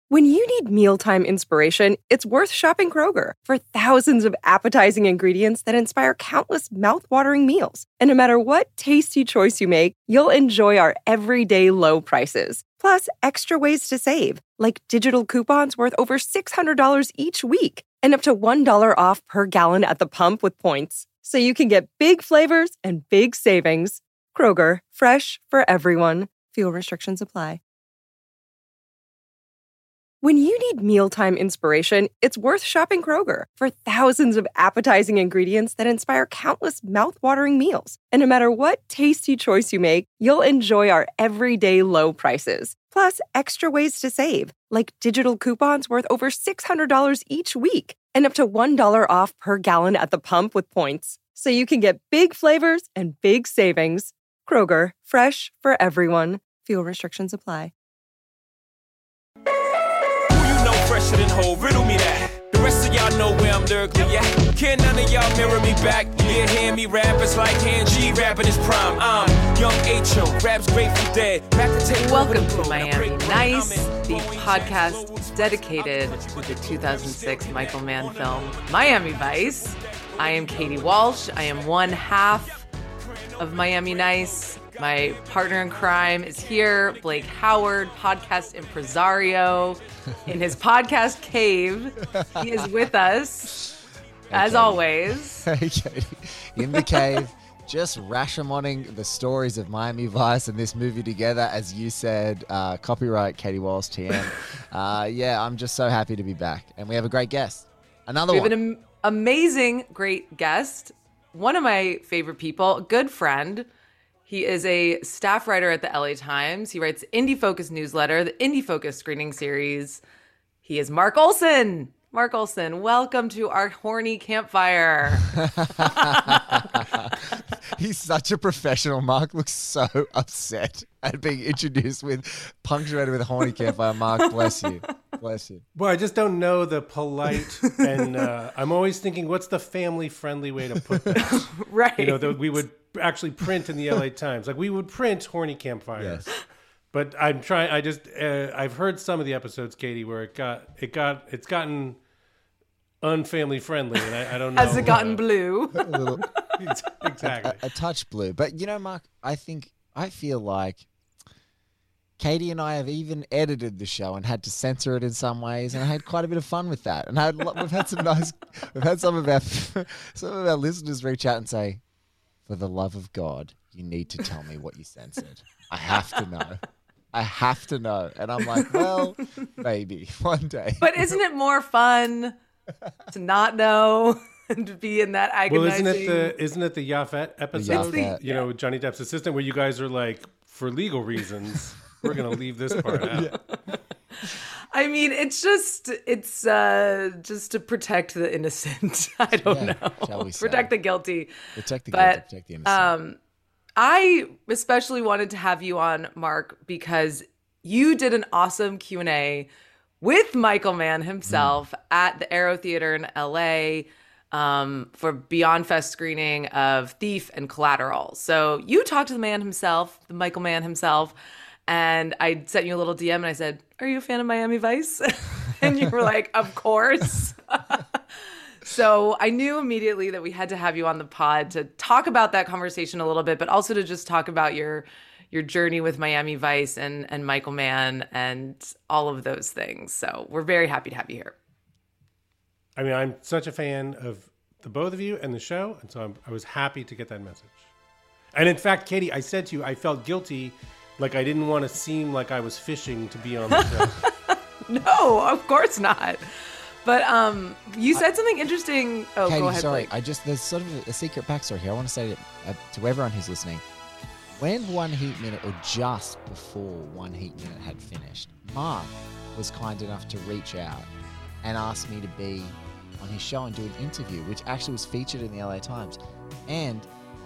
When you need mealtime inspiration, it's worth shopping Kroger for thousands of appetizing ingredients that inspire countless mouth-watering meals. And no matter what tasty choice you make, you'll enjoy our everyday low prices. Plus, extra ways to save, like digital coupons worth over $600 each week and up to $1 off per gallon at the pump with points. So you can get big flavors and big savings. Kroger, fresh for everyone. Fuel restrictions apply. When you need mealtime inspiration, it's worth shopping Kroger for thousands of appetizing ingredients that inspire countless mouth-watering meals. And no matter what tasty choice you make, you'll enjoy our everyday low prices. Plus, extra ways to save, like digital coupons worth over $600 each week and up to $1 off per gallon at the pump with points. So you can get big flavors and big savings. Kroger, fresh for everyone. Fuel restrictions apply. Fresher than whole, riddle me that. The rest of y'all know where I'm lyrically at. Can none of y'all mirror me back? Yeah, hear me rap, it's like hand G rapping his prime. I'm young H.O., raps Grateful Dead. Back to take Welcome to Miami Nice, the podcast dedicated to the 2006 Michael Mann film, Miami Vice. I am Katie Walsh. I am one half of Miami Nice. My partner in crime is here, Blake Howard, podcast impresario in his podcast cave. He is with us, as always. Hey, Katie. In the cave, just Rashamoning the stories of Miami Vice and this movie together, as you said. Copyright Katie Walsh TM. Yeah, I'm just so happy to be back. And we have a great guest. Another one. We have an amazing, great guest. One of my favorite people, a good friend. He is a staff writer at the LA Times. He writes Indie Focus newsletter, the Indie Focus screening series. He is Mark Olson. Mark Olson, welcome to our horny campfire. He's such a professional. Mark looks so upset at being introduced with punctuated with horny campfire. Mark, bless you. Bless you. Well, I just don't know the polite, and I'm always thinking, what's the family-friendly way to put this? Right. You know, that we would actually print in the LA Times. Like, we would print horny campfire. Yes. But I'm trying, I've heard some of the episodes, Katie, where it's gotten unfamily friendly, and I don't know. Has it gotten blue? A little, Exactly. a touch blue. But, you know, Mark, I feel like Katie and I have even edited the show and had to censor it in some ways, and I had quite a bit of fun with that. And we've had some of our listeners reach out and say, for the love of God, you need to tell me what you censored. I have to know. I have to know. And I'm like, well, maybe one day. But isn't it more fun to not know and to be in that agonizing? Well, isn't it the Yafet episode? Yafet. You know, Johnny Depp's assistant, where you guys are like, for legal reasons, we're going to leave this part out. Yeah. I mean, it's just to protect the innocent. I don't know. Shall we say. Protect the guilty. Protect the But, guilty, protect the innocent. I especially wanted to have you on, Mark, because you did an awesome Q&A with Michael Mann himself at the Aero Theater in LA for Beyond Fest screening of Thief and Collateral. So you talked to the man himself, the Michael Mann himself, and I sent you a little DM and I said, "Are you a fan of Miami Vice?" And you were like, "Of course." So I knew immediately that we had to have you on the pod to talk about that conversation a little bit, but also to just talk about your journey with Miami Vice and Michael Mann and all of those things. So we're very happy to have you here. I mean, I'm such a fan of the both of you and the show, and so I was happy to get that message. And in fact, Katie, I said to you, I felt guilty, like I didn't want to seem like I was fishing to be on the show. No, of course not. But you said something interesting. Oh, Katie, go ahead. sorry. Blake. There's sort of a secret backstory here. I want to say to everyone who's listening, when One Heat Minute, or just before One Heat Minute had finished, Mark was kind enough to reach out and ask me to be on his show and do an interview, which actually was featured in the LA Times. And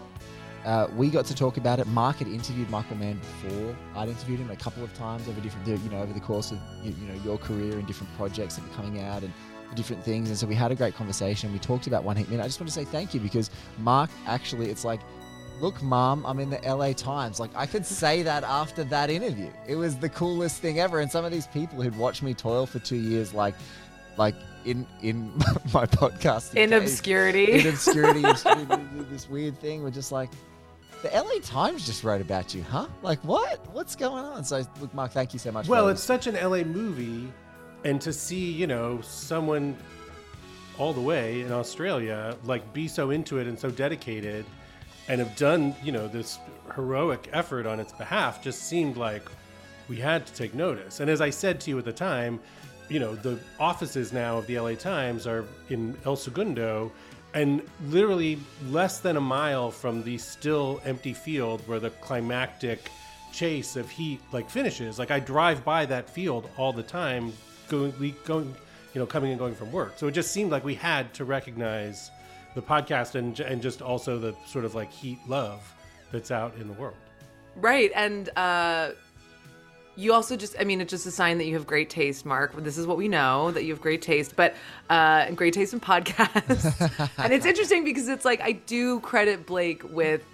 we got to talk about it. Mark had interviewed Michael Mann before. I'd interviewed him a couple of times over the course of your career and different projects that were coming out and different things. And so we had a great conversation. We talked about One Heat Minute. I just want to say thank you, because Mark, actually, it's like look, Mom, I'm in the LA Times. Like, I could say that after that interview. It was the coolest thing ever. And some of these people who'd watched me toil for 2 years, like in my podcast. In obscurity. In obscurity, this weird thing, were just like, the LA Times just wrote about you, huh? Like, what? What's going on? So, look, Mark, thank you so much. Well, it's such an LA movie, and to see, someone all the way in Australia, like, be so into it and so dedicated and have done, this heroic effort on its behalf just seemed like we had to take notice. And as I said to you at the time, the offices now of the LA Times are in El Segundo, and literally less than a mile from the still empty field where the climactic chase of Heat finishes. Like, I drive by that field all the time, going, coming and going from work. So it just seemed like we had to recognize the podcast and just also the sort of Heat love that's out in the world. Right. And you also it's just a sign that you have great taste, Mark. This is what we know, that you have great taste, but and great taste in podcasts. And it's interesting because it's I do credit Blake with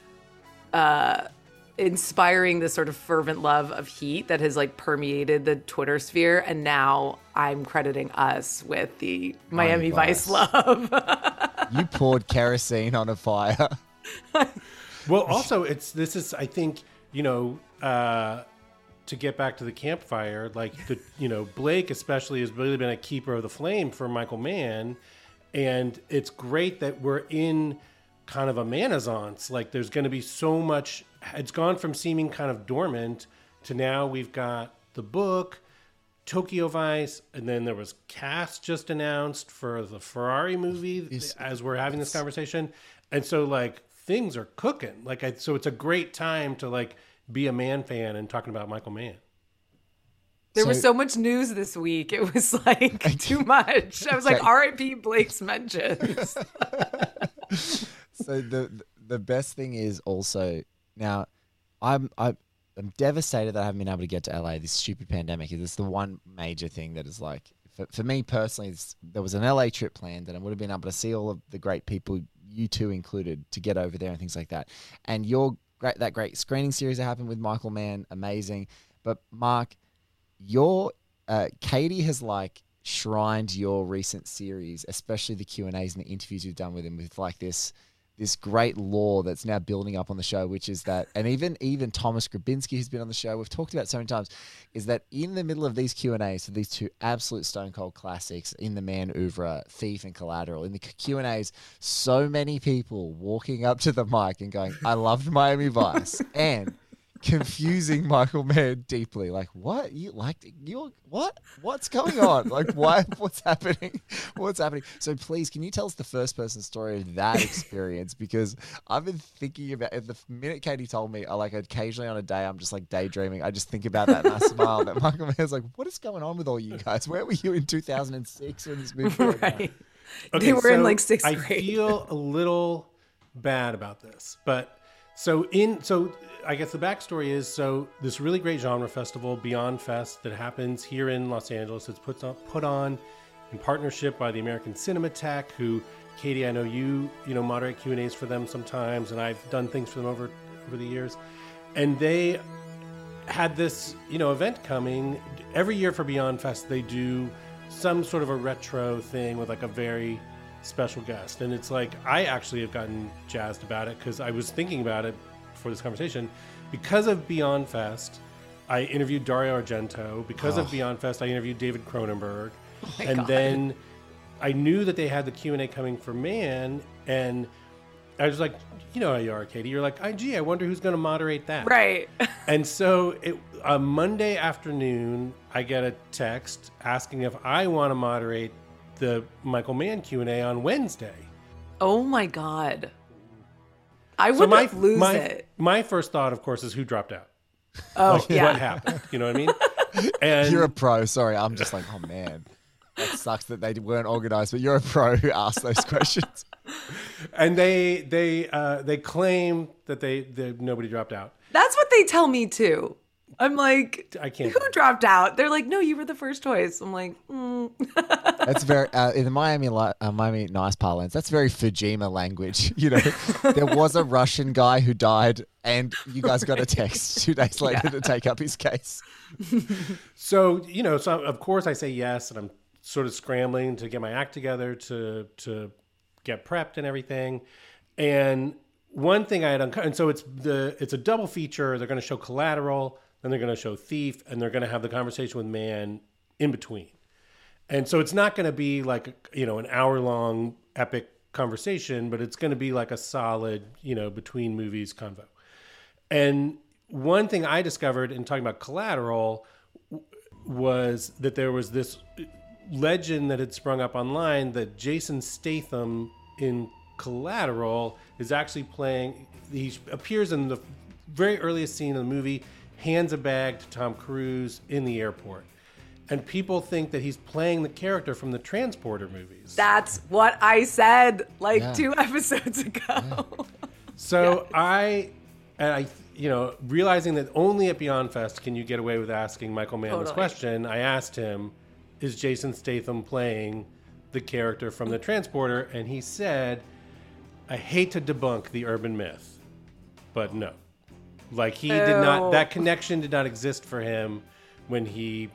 inspiring this sort of fervent love of Heat that has Permeated the Twitter sphere. And now I'm crediting us with the Miami Vice love. You poured kerosene on a fire. Well, also this is, I think, to get back to the campfire, Blake especially has really been a keeper of the flame for Michael Mann. And it's great that we're in kind of a mannaissance. There's going to be so much, it's gone from seeming kind of dormant to now we've got the book, Tokyo Vice, and then there was cast just announced for the Ferrari movie as we're having this conversation. And so things are cooking. So it's a great time to be a Mann fan and talking about Michael Mann. There was so much news this week. It was too much. I was R.I.P. Blake's mentions. So the best thing is also, now I'm devastated that I haven't been able to get to LA. This stupid pandemic is the one major thing that is for me personally, there was an LA trip planned and I would have been able to see all of the great people, you two included, to get over there and things like that. And that great screening series that happened with Michael Mann, amazing. But Mark, Katie has shrined your recent series, especially the Q&As and the interviews you've done with him, with this great lore that's now building up on the show, which is that, and even Thomas Grabinski, who's been on the show, we've talked about so many times, is that in the middle of these Q&As, so these two absolute stone cold classics in the Mann oeuvre, Thief and Collateral, in the Q&As, so many people walking up to the mic and going, I loved Miami Vice, and confusing Michael Mann deeply. What? You liked it? What? What's going on? Why? What's happening? What's happening? So please, can you tell us the first person story of that experience? Because I've been thinking about it. The minute Katie told me, occasionally on a day, I'm just daydreaming. I just think about that and I smile. That Michael Mann's what is going on with all you guys? Where were you in 2006 when this movie came out? Right. Okay, they were in 6th grade. I feel a little bad about this, but so I guess the backstory is, this really great genre festival, Beyond Fest, that happens here in Los Angeles. It's put on in partnership by the American Cinematheque, who, Katie, I know you moderate Q&As for them sometimes, and I've done things for them over the years. And they had this, event coming. Every year for Beyond Fest, they do some sort of a retro thing with a very special guest. And it's I actually have gotten jazzed about it because I was thinking about it for this conversation. Because of Beyond Fest, I interviewed Dario Argento. Because of Beyond Fest, I interviewed David Cronenberg. Then I knew that they had the Q&A coming for Mann, and I was like, you know how you are, Katie. You're gee, I wonder who's going to moderate that. Right. And so a Monday afternoon, I get a text asking if I want to moderate the Michael Mann Q&A on Wednesday. Oh my God. I would lose it. My first thought, of course, is who dropped out. Oh, yeah. What happened? You know what I mean? And you're a pro. Sorry, I'm just oh man, that sucks that they weren't organized. But you're a pro who asked those questions. And they claim that they nobody dropped out. That's what they tell me too. I'm like, I can't. who dropped out? They're like, no, you were the first choice. I'm like, That's very in the Miami Nice parlance. That's very Fujima language. You know, there was a Russian guy who died, and you guys got a text 2 days later to take up his case. So so of course I say yes, and I'm sort of scrambling to get my act together to get prepped and everything. And one thing I had and so it's a double feature. They're going to show Collateral, then they're going to show Thief, and they're going to have the conversation with Mann in between. And so it's not going to be like, an hour-long epic conversation, but it's going to be like a solid, between movies convo. And one thing I discovered in talking about Collateral was that there was this legend that had sprung up online that Jason Statham in Collateral is actually he appears in the very earliest scene of the movie, hands a bag to Tom Cruise in the airport. And people think that he's playing the character from the Transporter movies. that's what I said 2 episodes ago. Yeah. So I realizing that only at Beyond Fest can you get away with asking Michael Mann this question, I asked him, is Jason Statham playing the character from the Transporter? And he said, I hate to debunk the urban myth, but no. Like he did not, that connection did not exist for him when he,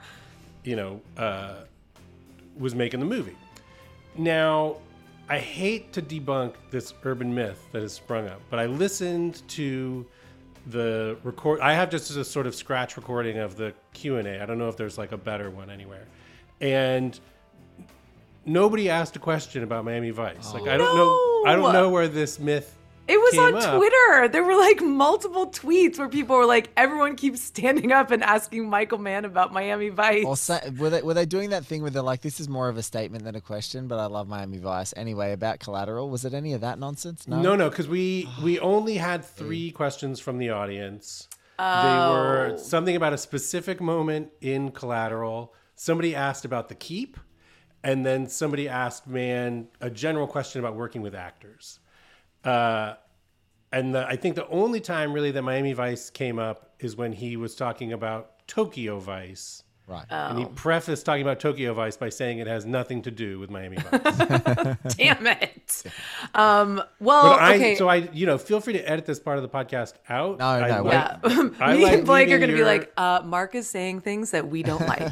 was making the movie. Now, I hate to debunk this urban myth that has sprung up, but I listened to the record. I have just a sort of scratch recording of the Q&A. I don't know if there's like a better one anywhere. And nobody asked a question about Miami Vice. Like I don't know where this myth It was on up. Twitter. There were like multiple tweets where people were like, everyone keeps standing up and asking Michael Mann about Miami Vice. Were they doing that thing where they're like, this is more of a statement than a question, but I love Miami Vice. Anyway, about Collateral, was it any of that nonsense? No, because we only had 3 questions from the audience. They were something about a specific moment in Collateral. Somebody asked about the Keep, and then somebody asked Mann a general question about working with actors. I think the only time really that Miami Vice came up is when he was talking about Tokyo Vice. Right. And he prefaced talking about Tokyo Vice by saying it has nothing to do with Miami Vice. Damn it. So feel free to edit this part of the podcast out. No. Me and Blake are going to be like, Mark is saying things that we don't like.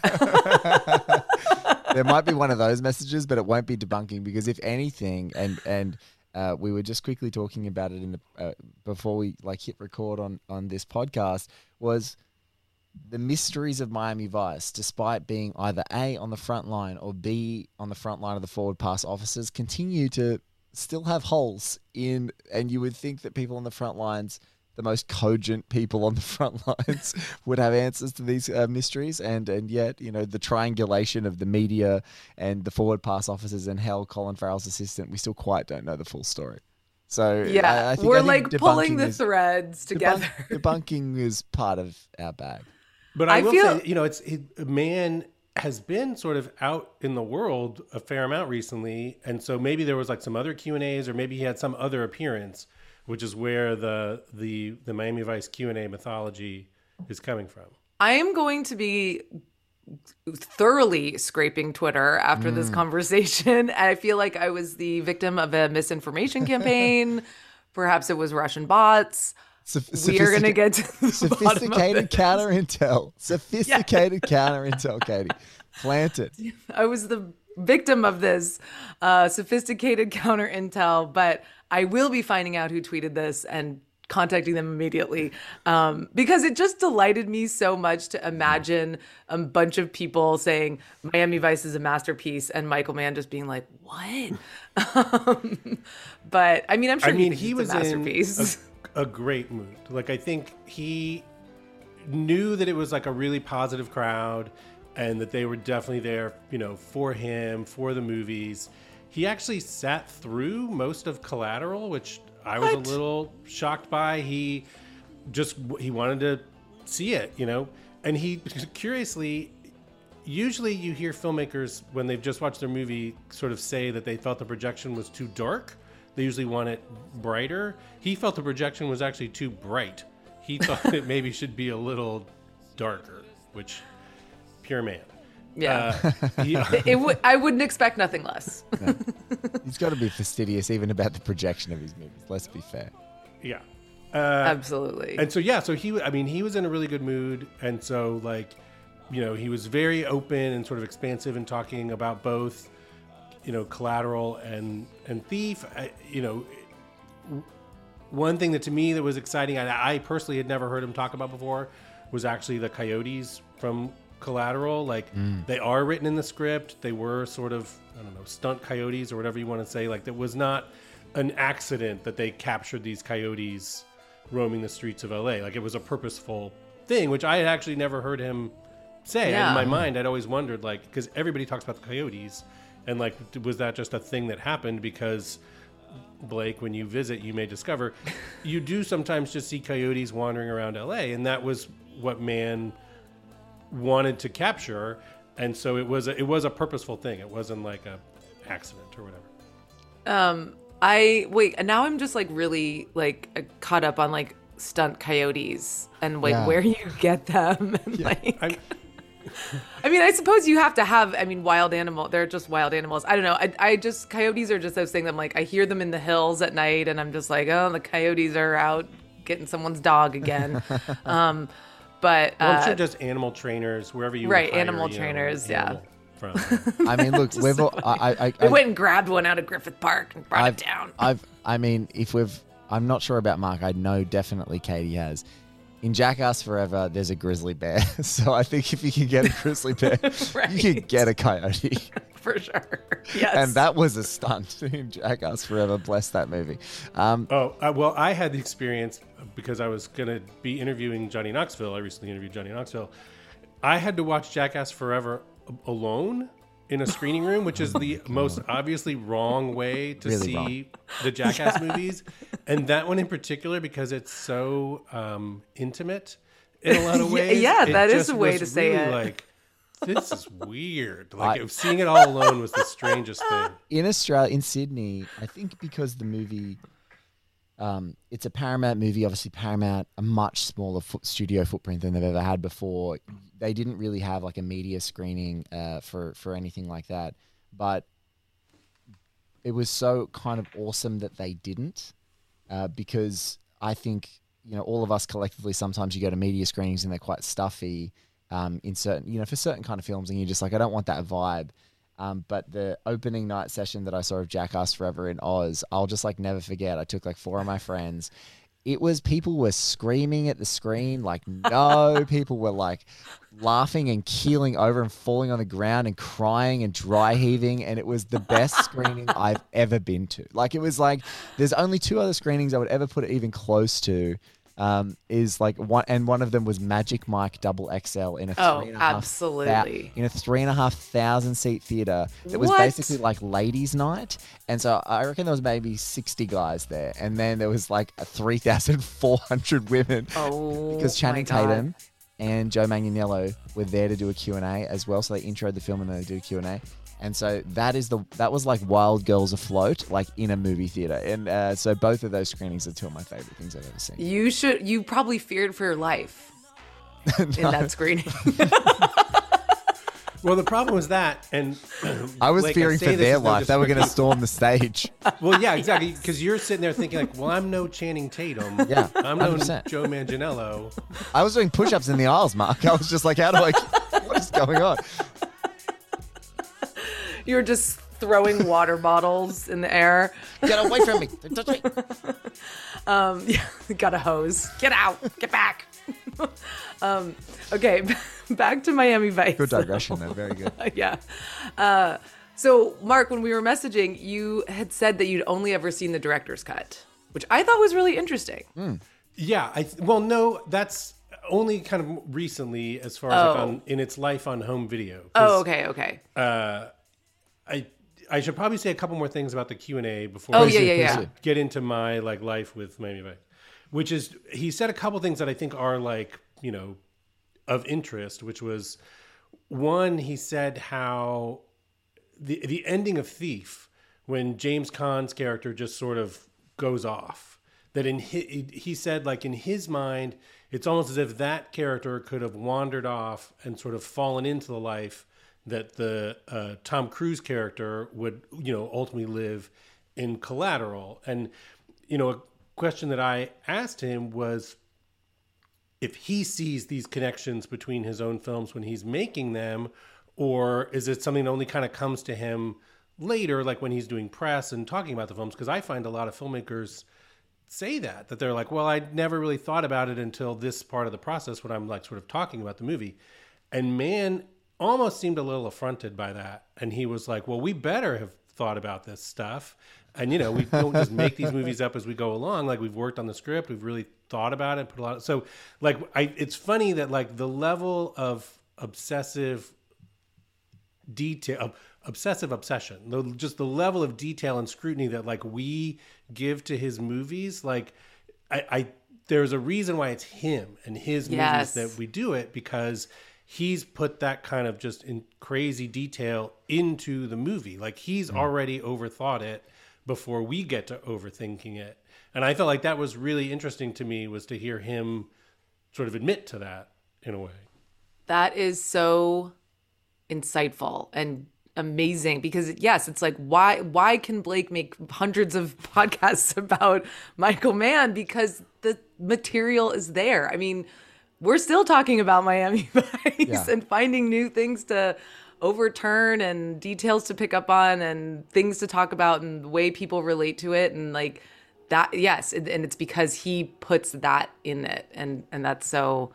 There might be one of those messages, but it won't be debunking because if anything, and we were just quickly talking about it in the before we hit record on this podcast, was the mysteries of Miami Vice, despite being either A, on the front line, or B, on the front line of the forward pass officers, continue to still have holes in, and you would think that people on the front lines, the most cogent people on the front lines, would have answers to these mysteries, and yet, the triangulation of the media and the forward pass officers and hell, Colin Farrell's assistant, we still quite don't know the full story. So I think we're pulling the is, threads together. Debunking is part of our bag. But I will say, Mann has been sort of out in the world a fair amount recently, and so maybe there was some other Q&As, or maybe he had some other appearance, which is where the Miami Vice Q&A mythology is coming from. I am going to be thoroughly scraping Twitter after this conversation. I feel like I was the victim of a misinformation campaign. Perhaps it was Russian bots. We are going to get to the sophisticated counter intel. Sophisticated counter intel, Katie. Planted. I was the victim of this sophisticated counter intel, but I will be finding out who tweeted this and contacting them immediately because it just delighted me so much to imagine a bunch of people saying Miami Vice is a masterpiece and Michael Mann just being like, what? But I mean, I'm sure he was a masterpiece. A great mood. I think he knew that it was a really positive crowd and that they were definitely there, for him, for the movies. He actually sat through most of Collateral, which I was a little shocked by. He wanted to see it, and he curiously, usually you hear filmmakers when they've just watched their movie sort of say that they felt the projection was too dark. They usually want it brighter. He felt the projection was actually too bright. He thought it maybe should be a little darker, which pure man. Yeah. He- I wouldn't expect nothing less. He's got to be fastidious even about the projection of his movies. Let's be fair. yeah. Absolutely. And so he was in a really good mood, and so he was very open and sort of expansive in talking about both, Collateral and Thief. One thing that to me that was exciting, I personally had never heard him talk about before, was actually the coyotes from Collateral. They are written in the script. They were sort of, I don't know, stunt coyotes or whatever you want to say. That was not an accident that they captured these coyotes roaming the streets of LA. It was a purposeful thing, which I had actually never heard him say. Yeah. In my mind, I'd always wondered, because everybody talks about the coyotes, and was that just a thing that happened? Because Blake, when you visit, you may discover you do sometimes just see coyotes wandering around LA, and that was what Mann wanted to capture, and so it was a purposeful thing. It wasn't like a accident or whatever. Now I'm just really caught up on stunt coyotes and Yeah. where you get them and I suppose you have to have wild animal. They're just wild animals. I don't know. I just coyotes are just those things. I'm I hear them in the hills at night and I'm just oh, the coyotes are out getting someone's dog again. But I'm sure just animal trainers wherever you right, would hire, animal trainers, yeah. From. Look, we've all, they went and grabbed one out of Griffith Park and brought it down. I'm not sure about Mark. I know definitely Katie has. In Jackass Forever, there's a grizzly bear. So I think if you can get a grizzly bear, Right. you can get a coyote. For sure. Yes. And that was a stunt in Jackass Forever. Bless that movie. Well, I had the experience because I was going to be interviewing Johnny Knoxville. I recently interviewed Johnny Knoxville. I had to watch Jackass Forever alone in a screening room, which is the most obviously wrong way to Really see wrong. the Jackass movies. And that one in particular, because it's so intimate in a lot of ways. Yeah, it that is just a way was to say really it. This is weird. Seeing it all alone was the strangest thing. In Australia, in Sydney, I think because the movie, it's a Paramount movie. Obviously, Paramount, a much smaller studio footprint than they've ever had before. They didn't really have a media screening for anything like that. But it was so kind of awesome that they didn't, because I think all of us collectively, sometimes you go to media screenings and they're quite stuffy. In certain, for certain kind of films, and you're just I don't want that vibe. But the opening night session that I saw of Jackass Forever in Oz, I'll just never forget. I took 4 of my friends. It was, people were screaming at the screen no. People were laughing and keeling over and falling on the ground and crying and dry heaving. And it was the best screening I've ever been to. It was there's only 2 other screenings I would ever put it even close to. Is one of them was Magic Mike Double XL in a 3.5 absolutely. in a 3,500 seat theater that was What? basically ladies' night, and so I reckon there was maybe 60 guys there, and then there was 3,400 women. Oh, because Channing my God. Tatum and Joe Manganiello were there to do a Q&A as well, so they introed the film and then they do a Q&A. And so that was Wild Girls Afloat, in a movie theater. And so both of those screenings are 2 of my favorite things I've ever seen. You probably feared for your life in that screening. Well, the problem was that, and I was Blake, fearing say for this their as no life. They were going to storm the stage. Well, yeah, exactly. Because you're sitting there thinking well, I'm no Channing Tatum. Yeah, I'm no 100%. Joe Manganiello. I was doing push-ups in the aisles, Mark. I was just what is going on? You were just throwing water bottles in the air. Get away from me. Don't touch me. Got a hose. Get out. Get back. Okay, back to Miami Vice. Good digression, though. Very good. Yeah. So, Mark, when we were messaging, you had said that you'd only ever seen the director's cut, which I thought was really interesting. Yeah. No, that's only kind of recently, as far as in its life on home video. Oh, okay. I should probably say a couple more things about the Q&A before Oh, I yeah. get into my life with Miami Vice, which is, he said a couple things that I think are of interest, which was, one, he said how the ending of Thief, when James Caan's character just sort of goes off, that he said in his mind it's almost as if that character could have wandered off and sort of fallen into the life that the Tom Cruise character would, ultimately live in Collateral. And, a question that I asked him was if he sees these connections between his own films when he's making them, or is it something that only kind of comes to him later, like when he's doing press and talking about the films? Because I find a lot of filmmakers say that they're like, well, I never really thought about it until this part of the process when I'm like sort of talking about the movie. And Mann almost seemed a little affronted by that. And he was like, well, we better have thought about this stuff. And, we don't just make these movies up as we go along. Like, we've worked on the script. We've really thought about it, put a lot of, so like, it's funny that like the level of obsessive obsession, just the level of detail and scrutiny that like we give to his movies. Like there's a reason why it's him and his movies that we do it, because he's put that kind of just in crazy detail into the movie. Like he's already overthought it before we get to overthinking it. And I felt like that was really interesting to me, was to hear him sort of admit to that in a way. That is so insightful and amazing, because yes, it's like, why can Blake make hundreds of podcasts about Michael Mann? Because the material is there. I mean, we're still talking about Miami Vice and finding new things to overturn and details to pick up on and things to talk about and the way people relate to it, and like that. Yes, and it's because he puts that in it, and that's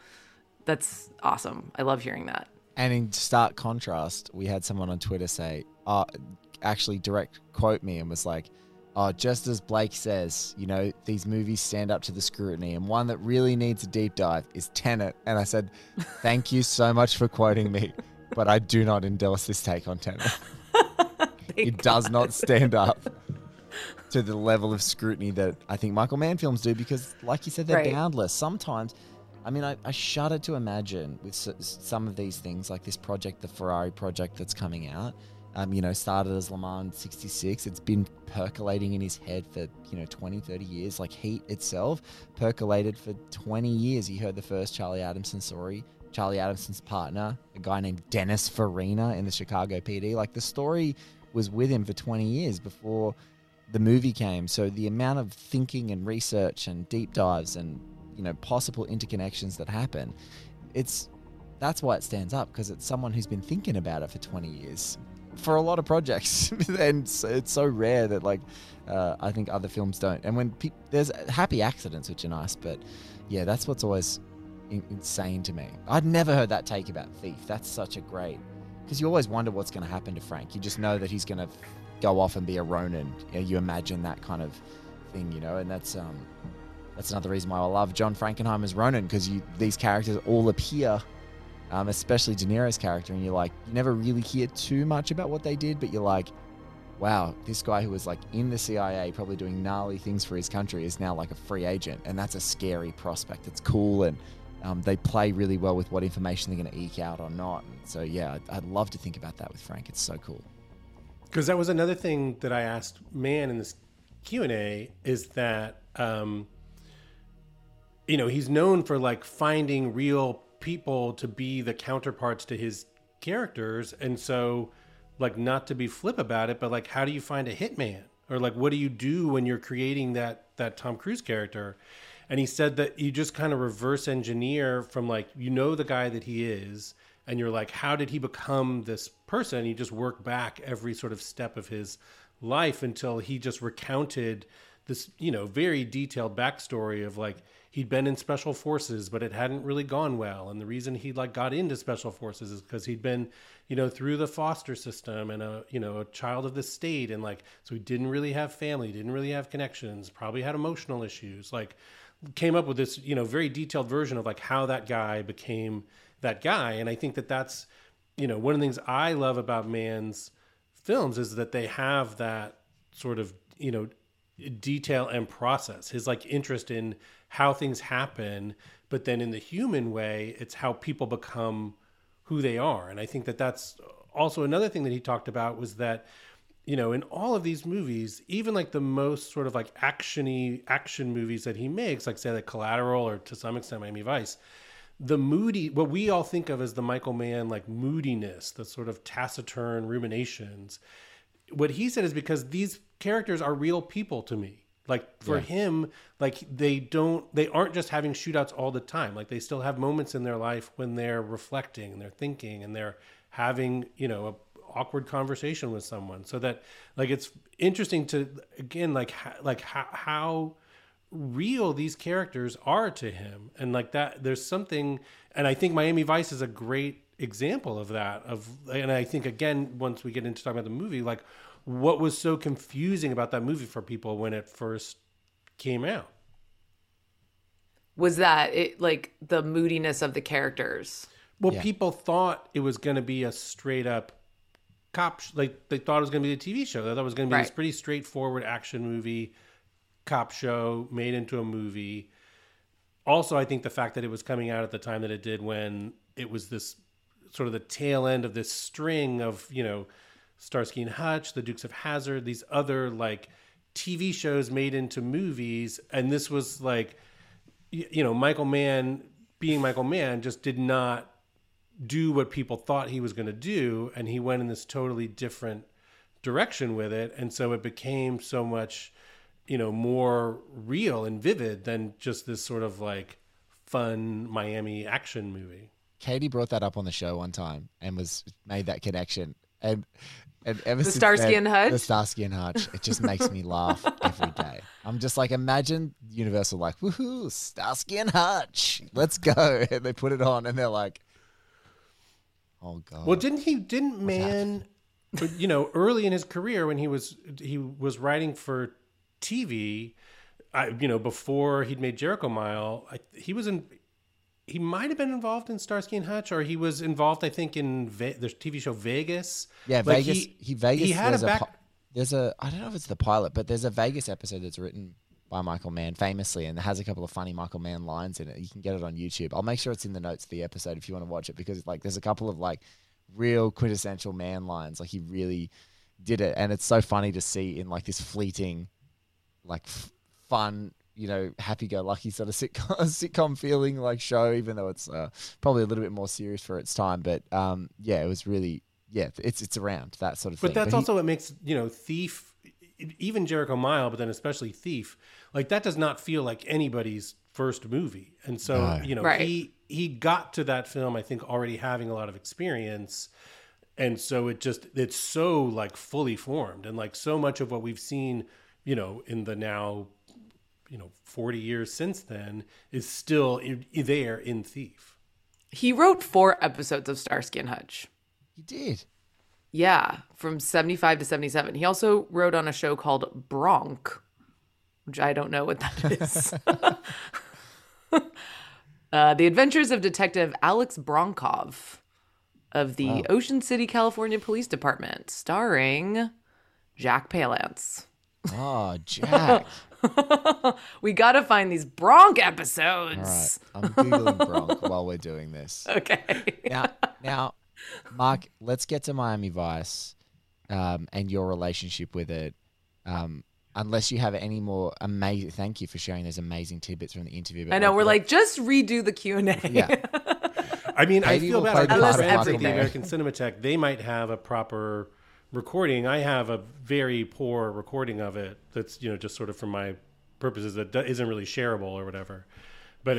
awesome. I love hearing that. And in stark contrast, we had someone on Twitter say, actually direct quote me and was like, just as Blake says, these movies stand up to the scrutiny, and one that really needs a deep dive is Tenet. And I said, thank you so much for quoting me, but I do not endorse this take on Tenet. It does not stand up to the level of scrutiny that I think Michael Mann films do, because like you said, they're boundless. Sometimes, I mean, I shudder to imagine with some of these things, like this project, the Ferrari project that's coming out, started as Le Mans 66. It's been percolating in his head for, 20, 30 years. Like Heat itself percolated for 20 years. He heard the first Charlie Adamson story. Charlie Adamson's partner, a guy named Dennis Farina in the Chicago PD. Like the story was with him for 20 years before the movie came. So the amount of thinking and research and deep dives and, possible interconnections that happen, that's why it stands up, because it's someone who's been thinking about it for 20 years for a lot of projects. And it's so rare that I think other films don't. And when there's happy accidents, which are nice, but yeah, that's what's always insane to me. I'd never heard that take about Thief. That's such a great, because you always wonder what's going to happen to Frank. You just know that he's going to go off and be a Ronin. You imagine that kind of thing, and that's another reason why I love John Frankenheimer's Ronin, because these characters all appear, especially De Niro's character, and you never really hear too much about what they did, but you're like, wow, this guy who was like in the CIA, probably doing gnarly things for his country, is now like a free agent, and that's a scary prospect. It's cool, and they play really well with what information they're going to eke out or not. And so yeah, I'd love to think about that with Frank. It's so cool. Because that was another thing that I asked Mann in this Q&A, is that he's known for like finding real people to be the counterparts to his characters, and so like, not to be flip about it, but like, how do you find a hitman, or like, what do you do when you're creating that Tom Cruise character? And he said that you just kind of reverse engineer from like, the guy that he is, and you're like, how did he become this person? You just work back every sort of step of his life until he just recounted this, very detailed backstory of like, he'd been in special forces, but it hadn't really gone well. And the reason he got into special forces is because he'd been, through the foster system and a child of the state. And like, so he didn't really have family, didn't really have connections, probably had emotional issues, like came up with this, very detailed version of like how that guy became that guy. And I think that that's, one of the things I love about Mann's films is that they have that sort of, detail and process, his like interest in how things happen, but then in the human way, it's how people become who they are. And I think that that's also another thing that he talked about, was that you know, in all of these movies, even like the most sort of like action movies that he makes, like say like Collateral or to some extent Miami Vice, the moody, what we all think of as the Michael Mann like moodiness, the sort of taciturn ruminations, what he said is because these characters are real people to me. Like for him, like they aren't just having shootouts all the time. Like they still have moments in their life when they're reflecting and they're thinking and they're having, you know, a awkward conversation with someone. So that like it's interesting to again how real these characters are to him, and like that there's something, and I think Miami Vice is a great example of that. And I think again once we get into talking about the movie, like what was so confusing about that movie for people when it first came out was that it like the moodiness of the characters. Well, people thought it was going to be a straight up cop, like they thought it was going to be a TV show. They thought it was going to be this pretty straightforward action movie, cop show made into a movie. Also, I think the fact that it was coming out at the time that it did, when it was this sort of the tail end of this string of, you know, Starsky and Hutch, the Dukes of Hazzard, these other like TV shows made into movies. And this was like, you know, Michael Mann being Michael Mann just did not do what people thought he was going to do. And he went in this totally different direction with it. And so it became so much, you know, more real and vivid than just this sort of like fun Miami action movie. Katie brought that up on the show one time and made that connection. And ever the since Starsky and Hutch? The Starsky and Hutch. It just makes me laugh every day. I'm just like, imagine Universal like, woohoo, Starsky and Hutch, let's go. And they put it on and they're like, oh God. Well, didn't Mann, you know, early in his career when he was writing for TV, you know, before he'd made Jericho Mile, he might have been involved in Starsky and Hutch, or he was involved, I think, in the TV show Vegas. Yeah, like Vegas. He had there's a I don't know if it's the pilot, but there's a Vegas episode that's written by Michael Mann famously, and it has a couple of funny Michael Mann lines in it. You can get it on YouTube. I'll make sure it's in the notes of the episode if you want to watch it, because like there's a couple of like real quintessential Mann lines. Like he really did it, and it's so funny to see in like this fleeting, like fun, you know, happy-go-lucky sort of sitcom feeling like show, even though it's probably a little bit more serious for its time. But yeah, it was really, it's around that sort of thing. But that's also what makes, you know, Thief, even Jericho Mile, but then especially Thief, like that does not feel like anybody's first movie. And so, you know, he got to that film, I think, already having a lot of experience. And so it's so like fully formed, and like so much of what we've seen, you know, in the now, you know, 40 years since then is still there in Thief. He wrote 4 episodes of Starsky and Hutch. He did. Yeah, from 75 to 77. He also wrote on a show called Bronk, which I don't know what that is. The Adventures of Detective Alex Bronkov of the Ocean City, California Police Department, starring Jack Palance. Oh, Jack. We got to find these Bronk episodes. All right. I'm Googling Bronk while we're doing this. Okay. Now, Mark, let's get to Miami Vice and your relationship with it. Unless you have any more amazing... Thank you for sharing those amazing tidbits from the interview. I know, we're like, just redo the Q&A. Yeah. I mean, I feel bad. Unless Our friends at the everything. American Cinematheque, they might have a proper recording. I have a very poor recording of it that's, you know, just sort of for my purposes that isn't really shareable or whatever. But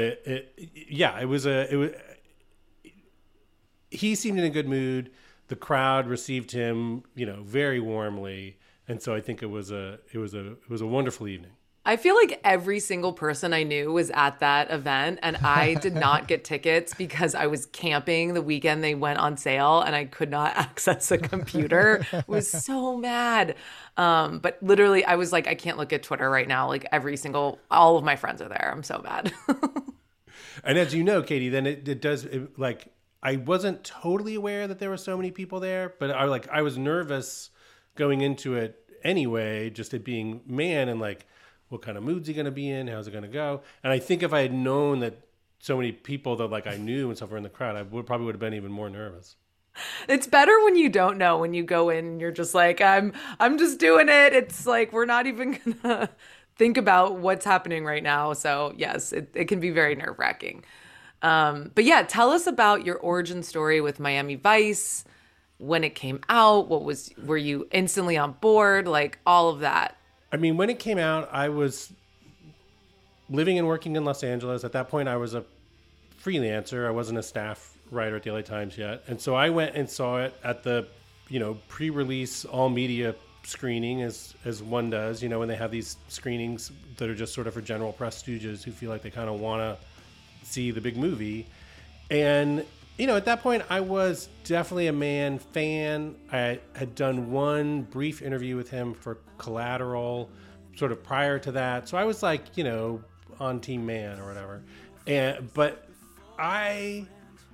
he seemed in a good mood. The crowd received him, you know, very warmly, and so I think it was a wonderful evening. I feel like every single person I knew was at that event, and I did not get tickets because I was camping the weekend they went on sale and I could not access a computer. I was so mad. But literally I was like, I can't look at Twitter right now. Like all of my friends are there. I'm so mad. And as you know, Katie, then I wasn't totally aware that there were so many people there, but I was nervous going into it anyway, just it being Mann and like, what kind of mood's he going to be in? How's it going to go? And I think if I had known that so many people that like I knew and stuff were in the crowd, I probably would have been even more nervous. It's better when you don't know, when you go in and you're just like, I'm just doing it. It's like we're not even gonna think about what's happening right now. So yes, it can be very nerve-wracking. But yeah, tell us about your origin story with Miami Vice, when it came out, were you instantly on board? Like all of that. I mean, when it came out, I was living and working in Los Angeles. At that point, I was a freelancer. I wasn't a staff writer at the LA Times yet. And so I went and saw it at the, pre-release all media screening as one does, when they have these screenings that are just sort of for general press stooges who feel like they kind of want to see the big movie. And, at that point I was definitely a Mann fan. I had done one brief interview with him for Collateral sort of prior to that. So I was like, on Team Mann or whatever. But I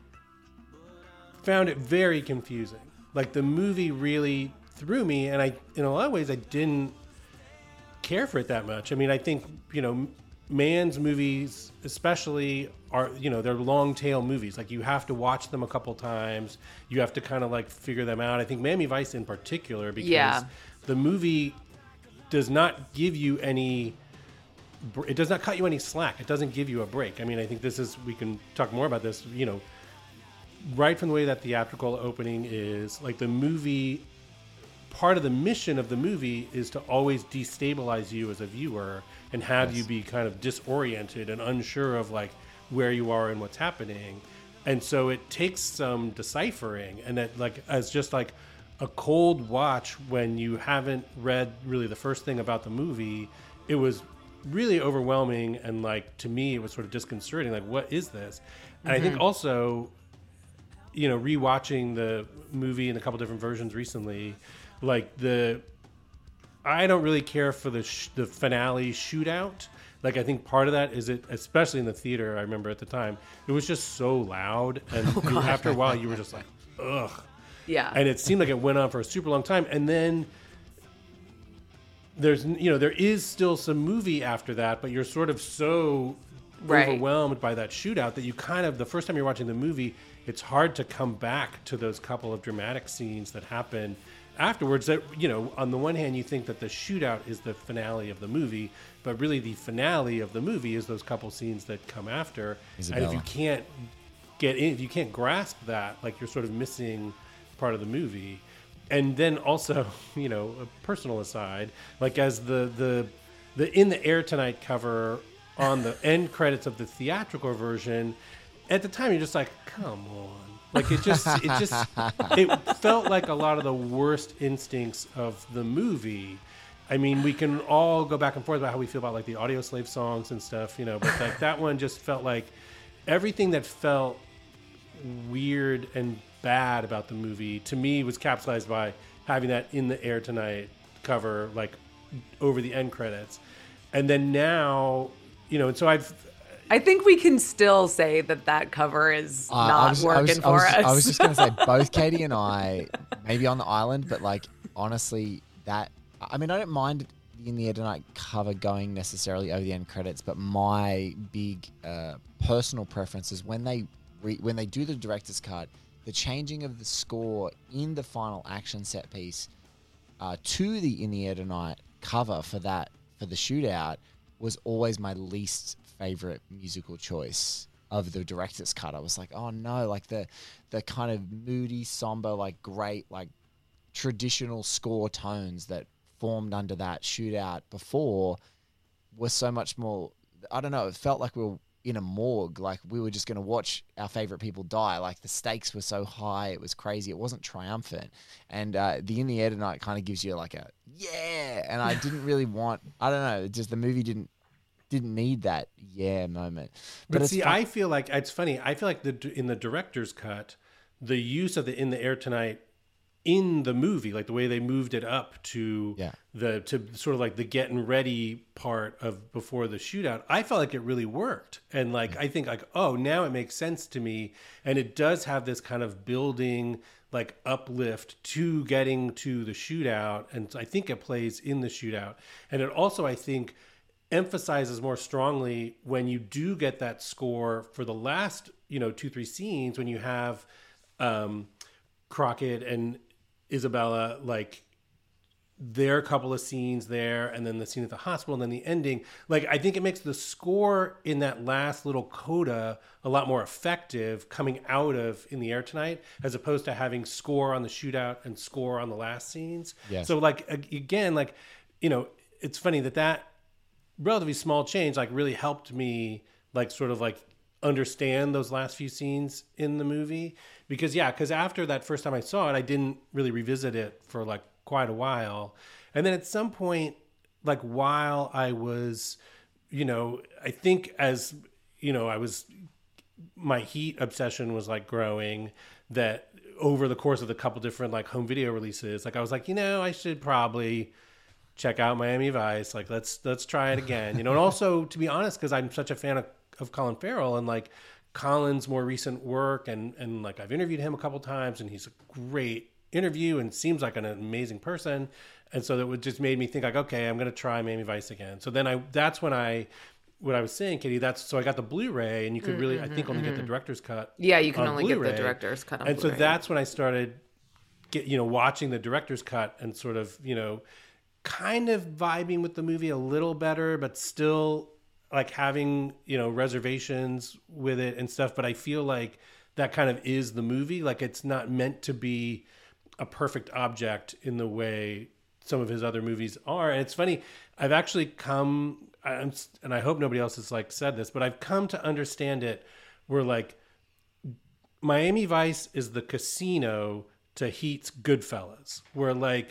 found it very confusing. Like the movie really threw me, and in a lot of ways I didn't care for it that much. I mean, I think, Mann's movies especially are, they're long tail movies. Like you have to watch them a couple times. You have to kind of like figure them out. I think Miami Vice in particular, because the movie does not give you it does not cut you any slack. It doesn't give you a break. I mean, I think we can talk more about this, right from the way that theatrical opening is, like the movie, part of the mission of the movie is to always destabilize you as a viewer and have you be kind of disoriented and unsure of like where you are and what's happening. And so it takes some deciphering, and that like as just like a cold watch when you haven't read really the first thing about the movie, it was really overwhelming, and like to me it was sort of disconcerting, like what is this? And I think also, rewatching the movie in a couple different versions recently, like I don't really care for the finale shootout. Like I think part of that is it, especially in the theater, I remember at the time, it was just so loud, and after a while you were just like, ugh. Yeah. And it seemed like it went on for a super long time, and then there is still some movie after that, but you're sort of so overwhelmed by that shootout that you kind of, the first time you're watching the movie, it's hard to come back to those couple of dramatic scenes that happen afterwards. That, on the one hand, you think that the shootout is the finale of the movie, but really the finale of the movie is those couple scenes that come after. Isabella. And if you can't grasp that, like you're sort of missing part of the movie. And then also, a personal aside, like as the In the Air Tonight cover on the end credits of the theatrical version, at the time you're just like, come on. Like it felt like a lot of the worst instincts of the movie. I mean, we can all go back and forth about how we feel about like the Audioslave songs and stuff, but like that one just felt like everything that felt weird and bad about the movie to me was capsulized by having that In the Air Tonight cover like over the end credits. And then now, and so I think we can still say that cover is not working for us. I was just going to say, both Katie and I, maybe on the island, but like honestly, I don't mind the In the Air Tonight cover going necessarily over the end credits, but my big personal preference is when they do the director's cut, the changing of the score in the final action set piece to the In the Air Tonight cover for the shootout was always my least favorite musical choice of the director's cut. I was like, oh no, like the kind of moody, somber, like great, like traditional score tones that formed under that shootout before were so much more, I don't know, it felt like we were in a morgue, like we were just going to watch our favorite people die. Like the stakes were so high, it was crazy. It wasn't triumphant. And the In the Air Tonight kind of gives you like a yeah, and I didn't really want, I don't know, just the movie didn't need that yeah moment. But see, I feel like it's funny. I feel like in the director's cut, the use of the In the Air Tonight in the movie, like the way they moved it up to to sort of like the getting ready part of before the shootout, I felt like it really worked. And like I think like, oh, now it makes sense to me, and it does have this kind of building like uplift to getting to the shootout, and I think it plays in the shootout. And it also, I think, emphasizes more strongly when you do get that score for the last 2-3 scenes, when you have Crockett and Isabella, like their couple of scenes there, and then the scene at the hospital, and then the ending. Like, I think it makes the score in that last little coda a lot more effective coming out of In the Air Tonight, as opposed to having score on the shootout and score on the last scenes. Yes. So, like, again, like, you know, it's funny that relatively small change, like, really helped me, like, sort of, like, understand those last few scenes in the movie. Because after that first time I saw it, I didn't really revisit it for, like, quite a while. And then at some point, like, while I was, you know, I think as, you know, my Heat obsession was like growing, that over the course of the couple different like home video releases, like I was like, you know, I should probably check out Miami Vice. Like, let's try it again, you know. And also, to be honest, because I'm such a fan of Colin Farrell and like Colin's more recent work, and like I've interviewed him a couple times, and he's a great interview and seems like an amazing person. And so that would just made me think like, okay, I'm going to try Miami Vice again. So then that's when what I was saying, Katie, so I got the Blu-ray, and you could really, I think, only get the director's cut. Yeah, you can only Blu-ray. get the director's cut on And Blu-ray. so that's when I started watching the director's cut and sort of, you know, kind of vibing with the movie a little better, but still like having, you know, reservations with it and stuff. But I feel like that kind of is the movie. Like, it's not meant to be a perfect object in the way some of his other movies are. And it's funny, I've actually come, and I hope nobody else has like said this, but I've come to understand it where like Miami Vice is the Casino to Heat's Goodfellas, where like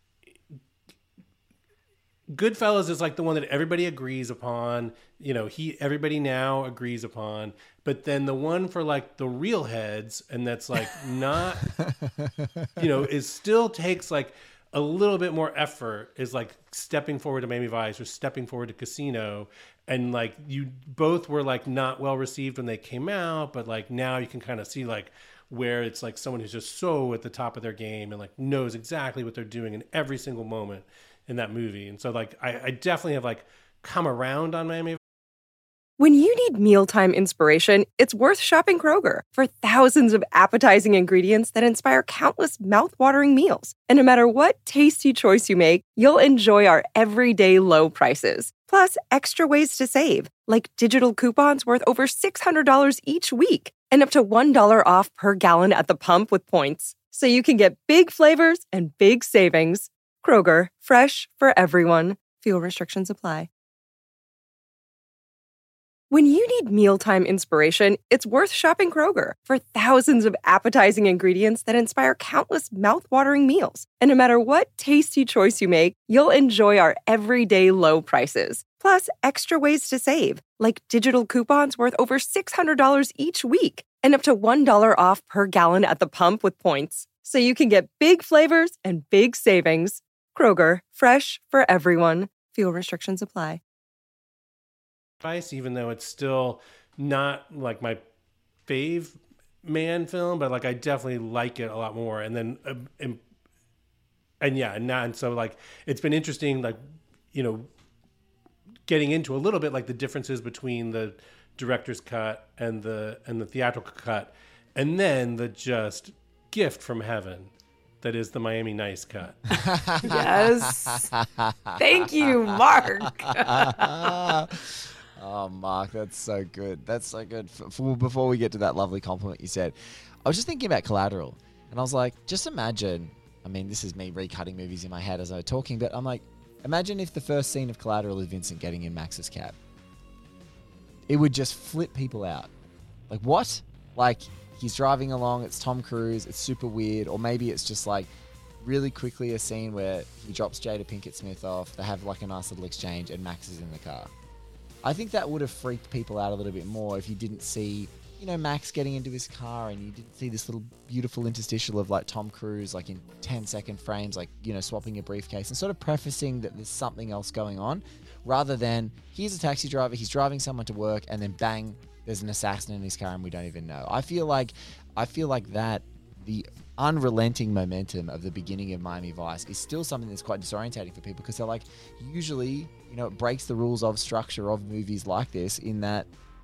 Goodfellas is like the one that everybody agrees upon, you know, everybody now agrees upon, but then the one for like the real heads, and that's like not, you know, is still takes like a little bit more effort, is like stepping forward to Miami Vice or stepping forward to Casino. And like you both were like not well received when they came out, but like now you can kind of see like where it's like someone who's just so at the top of their game and like knows exactly what they're doing in every single moment in that movie. And so like I definitely have like come around on Miami. When you need mealtime inspiration, it's worth shopping Kroger for thousands of appetizing ingredients that inspire countless mouthwatering meals. And no matter what tasty choice you make, you'll enjoy our everyday low prices. Plus, extra ways to save, like digital coupons worth over $600 each week and up to $1 off per gallon at the pump with points. So you can get big flavors and big savings. Kroger, fresh for everyone. Fuel restrictions apply. When you need mealtime inspiration, it's worth shopping Kroger for thousands of appetizing ingredients that inspire countless mouthwatering meals. And no matter what tasty choice you make, you'll enjoy our everyday low prices. Plus, extra ways to save, like digital coupons worth over $600 each week and up to $1 off per gallon at the pump with points. So you can get big flavors and big savings. Kroger, fresh for everyone. Fuel restrictions apply. Vice, even though it's still not like my fave man film, but like I definitely like it a lot more. And then and so like it's been interesting, like, you know, getting into a little bit like the differences between the director's cut and the theatrical cut, and then the just gift from heaven that is the Miami Nice cut. Yes. Thank you, Mark. Oh, Mark, that's so good. That's so good. Before we get to that lovely compliment you said, I was just thinking about Collateral, and I was like, just imagine, I mean, this is me recutting movies in my head as I was talking, but I'm like, imagine if the first scene of Collateral is Vincent getting in Max's cab. It would just flip people out. Like, what? Like, he's driving along, it's Tom Cruise, it's super weird, or maybe it's just like really quickly a scene where he drops Jada Pinkett Smith off, they have like a nice little exchange, and Max is in the car. I think that would have freaked people out a little bit more if you didn't see, you know, Max getting into his car and you didn't see this little beautiful interstitial of like Tom Cruise, like in 10-second frames, like, you know, swapping a briefcase and sort of prefacing that there's something else going on, rather than here's a taxi driver, he's driving someone to work, and then bang, there's an assassin in his car and we don't even know. I feel like that the unrelenting momentum of the beginning of Miami Vice is still something that's quite disorientating for people, because they're like, usually, you know, it breaks the rules of structure of movies like this in that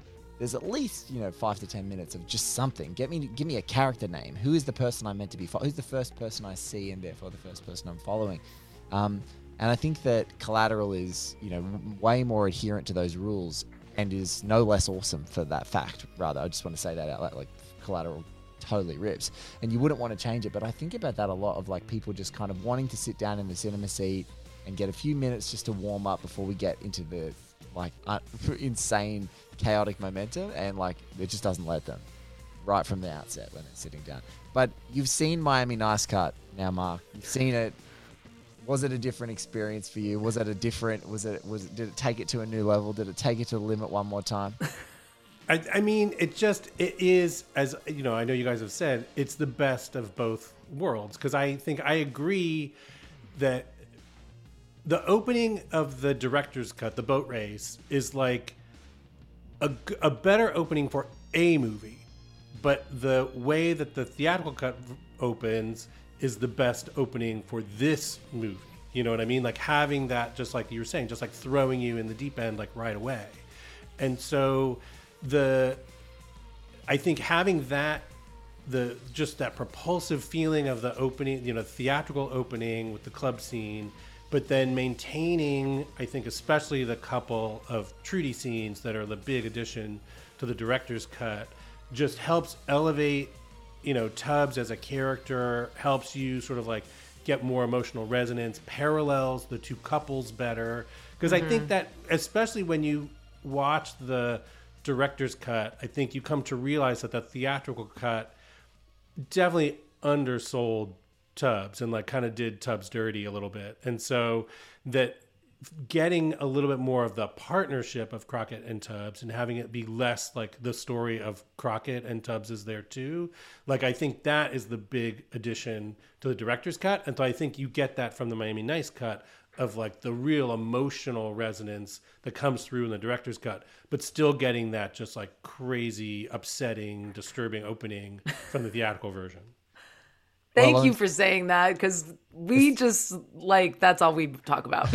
there's at least 5 to 10 minutes of just something. Give me a character name. Who is the person I'm meant to be? Who's the first person I see, and therefore the first person I'm following? And I think that Collateral is way more adherent to those rules and is no less awesome for that fact. Rather, I just want to say that out loud. Like, Collateral totally rips, and you wouldn't want to change it. But I think about that a lot, of like people just kind of wanting to sit down in the cinema seat and get a few minutes just to warm up before we get into the insane chaotic momentum, and like it just doesn't let them right from the outset when they're sitting down. But you've seen Miami Nice Cut now, Mark. You've seen it. Was it a different experience for you? Did it take it to a new level? Did it take it to the limit one more time? I mean, it is, as I know you guys have said, it's the best of both worlds, because I think I agree that the opening of the director's cut, the boat race, is like a better opening for a movie, but the way that the theatrical cut opens is the best opening for this movie. You know what I mean? Like having that, just like you were saying, just like throwing you in the deep end like right away. And so I think having that, just that propulsive feeling of the opening, theatrical opening with the club scene, but then maintaining, I think, especially the couple of Trudy scenes that are the big addition to the director's cut, just helps elevate, Tubbs as a character, helps you sort of like get more emotional resonance, parallels the two couples better. Because I think that, especially when you watch the director's cut, I think you come to realize that the theatrical cut definitely undersold Tubbs and like kind of did Tubbs dirty a little bit. And so that getting a little bit more of the partnership of Crockett and Tubbs and having it be less like the story of Crockett and Tubbs is there too. Like, I think that is the big addition to the director's cut. And so I think you get that from the Miami Nice cut of like the real emotional resonance that comes through in the director's cut, but still getting that just like crazy, upsetting, disturbing opening from the theatrical version. Thank you for saying that, because we just that's all we talk about.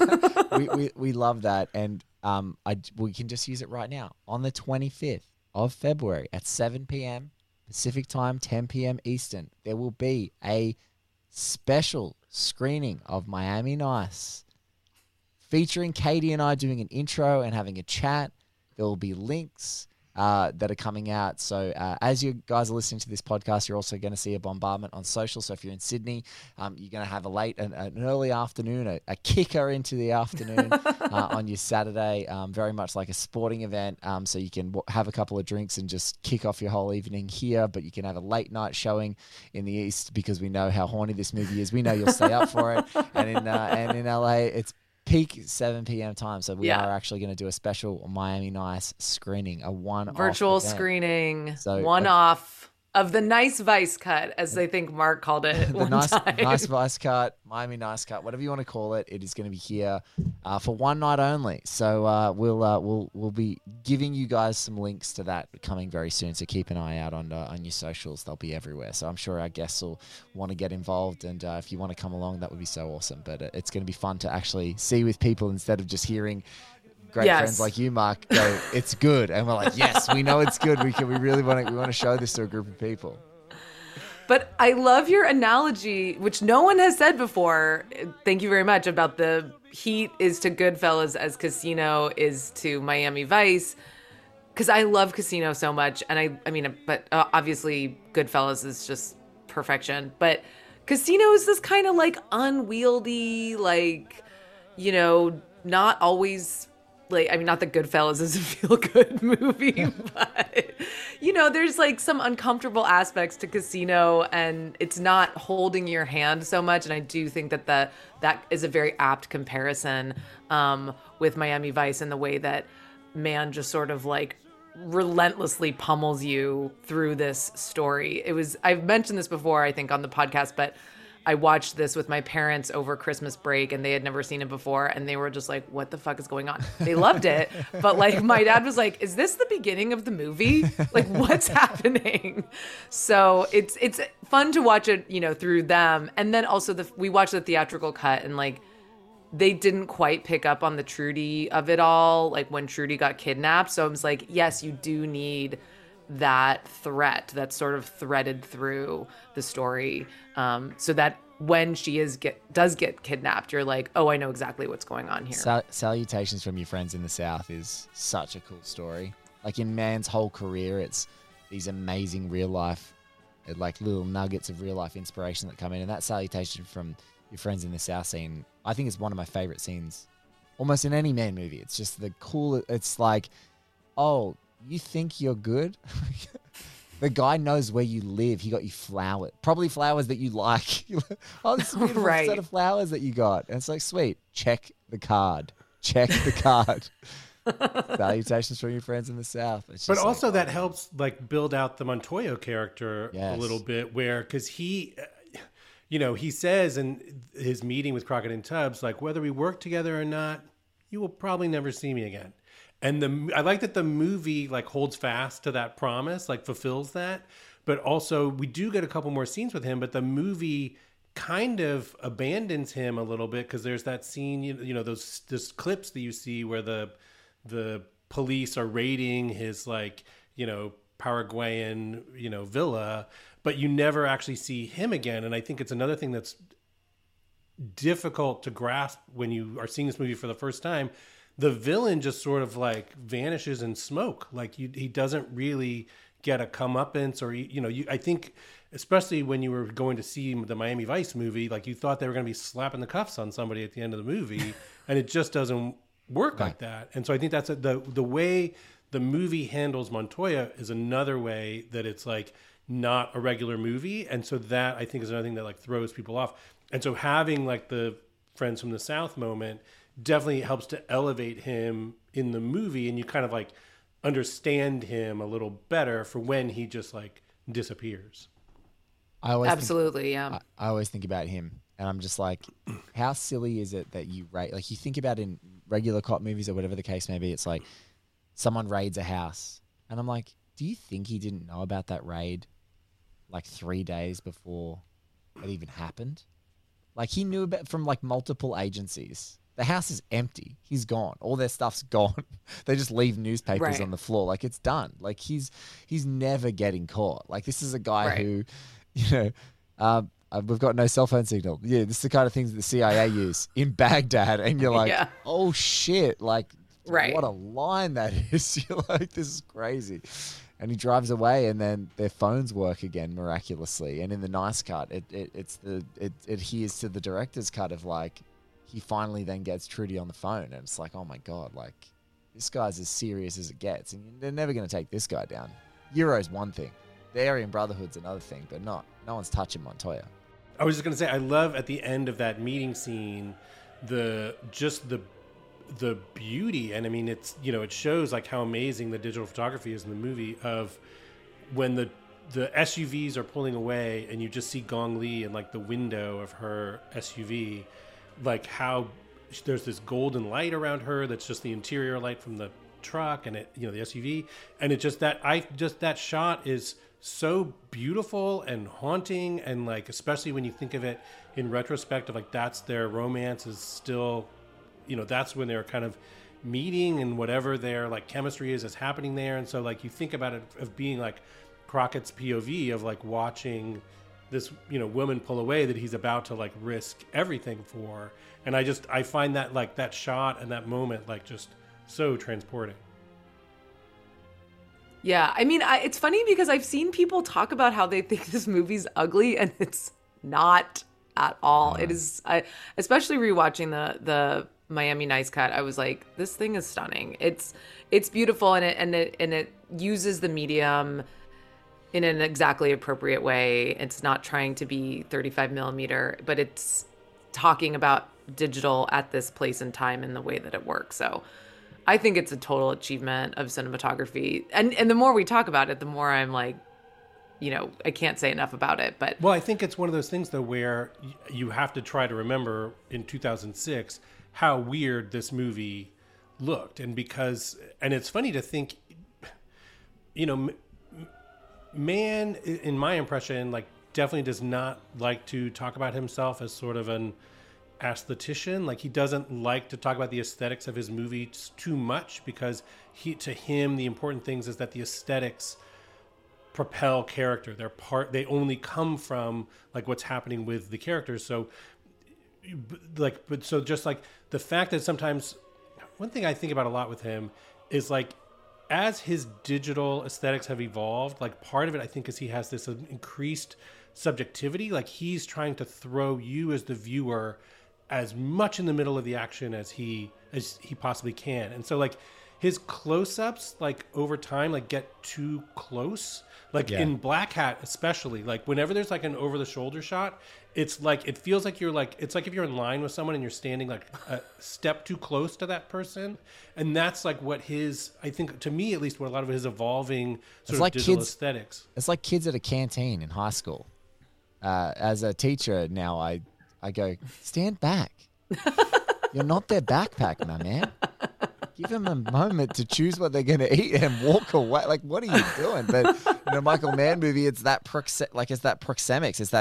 we love that, and we can just use it right now. On the 25th of February at 7 p.m. Pacific time, 10 p.m. Eastern, there will be a special screening of Miami Nice featuring Katie and I doing an intro and having a chat. There will be links that are coming out. So as you guys are listening to this podcast, you're also going to see a bombardment on social. So if you're in Sydney, you're going to have an early afternoon, a kicker into the afternoon on your Saturday, very much like a sporting event. So you can have a couple of drinks and just kick off your whole evening here, but you can have a late night showing in the East, because we know how horny this movie is. We know you'll stay up for it. And in LA, it's peak 7 p.m. time, so we are actually going to do a special Miami Nice screening, a one-off virtual event. Screening, so, one-off of the Nice Vice cut, as I think Mark called it. The nice Vice cut, Miami Nice cut, whatever you want to call it. It is going to be here for one night only. So we'll be giving you guys some links to that coming very soon. So keep an eye out on your socials; they'll be everywhere. So I'm sure our guests will want to get involved, and if you want to come along, that would be so awesome. But it's going to be fun to actually see with people instead of just hearing great friends like you, Mark, go, it's good. And we're like, yes, we know it's good. We really want to show this to a group of people. But I love your analogy, which no one has said before. Thank you very much, about the Heat is to Goodfellas as Casino is to Miami Vice. Because I love Casino so much. And but obviously Goodfellas is just perfection. But Casino is this kind of like unwieldy, not always... not that Goodfellas is a feel-good movie, but, there's like some uncomfortable aspects to Casino, and it's not holding your hand so much. And I do think that is a very apt comparison with Miami Vice, and the way that man just sort of like relentlessly pummels you through this story. I've mentioned this before, I think, on the podcast, but I watched this with my parents over Christmas break, and they had never seen it before, and they were just like, what the fuck is going on? They loved it, but like my dad was like, is this the beginning of the movie? Like, what's happening? So it's fun to watch it, through them. And then also we watched the theatrical cut, and like they didn't quite pick up on the Trudy of it all, like when Trudy got kidnapped. So I was like, yes, you do need that threat that's sort of threaded through the story, so that when she does get kidnapped, you're like, oh, I know exactly what's going on here. Salutations from Your Friends in the South is such a cool story. Like in Man's whole career, it's these amazing real life, like little nuggets of real life inspiration that come in. And that salutation from Your Friends in the South scene, I think is one of my favorite scenes almost in any Man movie. It's just the cool, it's like, oh, you think you're good? The guy knows where you live. He got you flowers, probably flowers that you like. Oh, this is a beautiful set of flowers that you got. And it's like, sweet, check the card. Check the card. Salutations from Your Friends in the South. But also that helps like build out the Montoya character a little bit, where because he, he says in his meeting with Crockett and Tubbs, like, whether we work together or not, you will probably never see me again. And I like that the movie like holds fast to that promise, like fulfills that. But also we do get a couple more scenes with him, but the movie kind of abandons him a little bit, because there's that scene, those clips that you see where the police are raiding his like, Paraguayan, villa, but you never actually see him again. And I think it's another thing that's difficult to grasp when you are seeing this movie for the first time. The villain just sort of like vanishes in smoke. Like he doesn't really get a comeuppance, or I think especially when you were going to see the Miami Vice movie, like you thought they were going to be slapping the cuffs on somebody at the end of the movie, and it just doesn't work like that. And so I think that's the way the movie handles Montoya is another way that it's like not a regular movie, and so that I think is another thing that like throws people off. And so having like the Friends from the South moment definitely helps to elevate him in the movie, and you kind of like understand him a little better for when he just like disappears. I always think about him, and I'm just like, how silly is it that you rate, like you think about in regular cop movies or whatever the case may be, it's like someone raids a house, and I'm like, do you think he didn't know about that raid like 3 days before it even happened? Like he knew about from like multiple agencies. The house is empty. He's gone. All their stuff's gone. They just leave newspapers on the floor. Like it's done. Like he's never getting caught. Like this is a guy who, we've got no cell phone signal. Yeah, this is the kind of things that the CIA use in Baghdad. And you're like, oh shit. Like what a line that is. You're like, this is crazy. And he drives away, and then their phones work again miraculously. And in the nice cut, it adheres to the director's cut of like, he finally then gets Trudy on the phone, and it's like, oh my God, like this guy's as serious as it gets, and they're never going to take this guy down. Euro's one thing, the Aryan Brotherhood's another thing, but no one's touching Montoya. I was just going to say, I love at the end of that meeting scene, the beauty, and I mean, it's, it shows like how amazing the digital photography is in the movie of when the SUVs are pulling away, and you just see Gong Li in like the window of her SUV, like how there's this golden light around her that's just the interior light from the truck and the SUV, and it just that shot is so beautiful and haunting, and like especially when you think of it in retrospect of like that's their romance is still, that's when they're kind of meeting, and whatever their like chemistry is happening there. And so like you think about it of being like Crockett's POV of like watching this woman pull away that he's about to like risk everything for, and I find that like that shot and that moment like just so transporting. Yeah, I mean, it's funny because I've seen people talk about how they think this movie's ugly, and it's not at all. It is, especially rewatching the Miami Nice cut. I was like, this thing is stunning. It's beautiful, and it uses the medium in an exactly appropriate way. It's not trying to be 35 millimeter, but it's talking about digital at this place and time in the way that it works. So I think it's a total achievement of cinematography. And the more we talk about it, the more I'm like, I can't say enough about it. But well, I think it's one of those things though, where you have to try to remember in 2006 how weird this movie looked. And it's funny to think, Mann, in my impression, like definitely does not like to talk about himself as sort of an aesthetician. Like, he doesn't like to talk about the aesthetics of his movies too much, because to him the important things is that the aesthetics propel character. They only come from like what's happening with the characters. So so just like the fact that sometimes, one thing I think about a lot with him is like, as his digital aesthetics have evolved, like part of it I think is he has this increased subjectivity. Like, he's trying to throw you as the viewer as much in the middle of the action as he possibly can. And so like his close-ups, like over time, like get too close. Like in Black Hat especially, like whenever there's like an over-the-shoulder shot, it's like, it feels like it's like if you're in line with someone and you're standing like a step too close to that person. And that's like what I think, to me at least, what a lot of his evolving sort of digital aesthetics. It's like kids at a canteen in high school. As a teacher now, I go, stand back. You're not their backpack, my man. Give them a moment to choose what they're going to eat and walk away. Like, what are you doing? But Michael Mann movie, it's that proxemics. It's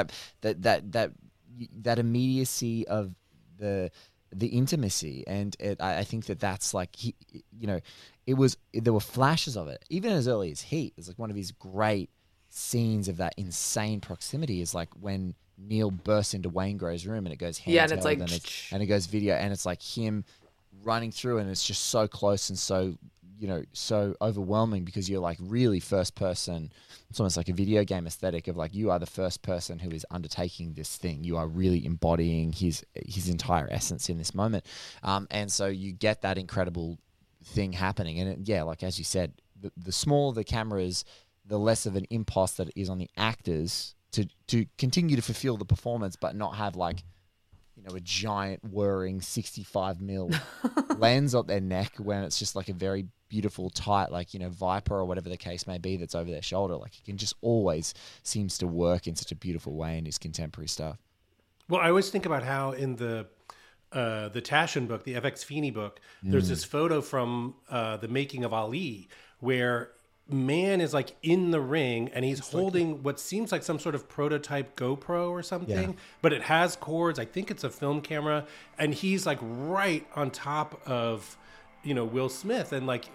that immediacy of the intimacy, and I think that's like there were flashes of it even as early as Heat. It's like one of his great scenes of that insane proximity is like when Neil bursts into Waingro's room and it goes handheld, and it's like and it goes video, and it's like him running through, and it's just so close and so so overwhelming, because you're like really first person. It's almost like a video game aesthetic of like, you are the first person who is undertaking this thing. You are really embodying his entire essence in this moment, and so you get that incredible thing happening. And like as you said, the smaller the camera is, the less of an impulse that it is on the actors to continue to fulfill the performance, but not have like, a giant whirring 65 mil lens on their neck, when it's just like a very beautiful, tight, like, Viper or whatever the case may be that's over their shoulder. Like, it can just always seems to work in such a beautiful way in his contemporary stuff. Well, I always think about how in the Taschen book, the FX Feeney book, there's this photo from the making of Ali where Mann is like in the ring and he's holding what seems like some sort of prototype GoPro or something, but it has cords. I think it's a film camera, and he's like right on top of, Will Smith. And like,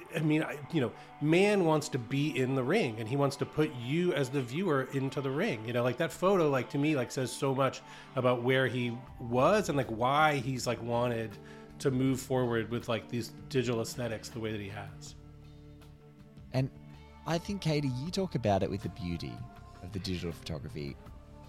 Mann wants to be in the ring, and he wants to put you as the viewer into the ring. Like that photo, like to me, like says so much about where he was and like why he's like wanted to move forward with like these digital aesthetics the way that he has. And I think, Katie, you talk about it with the beauty of the digital photography.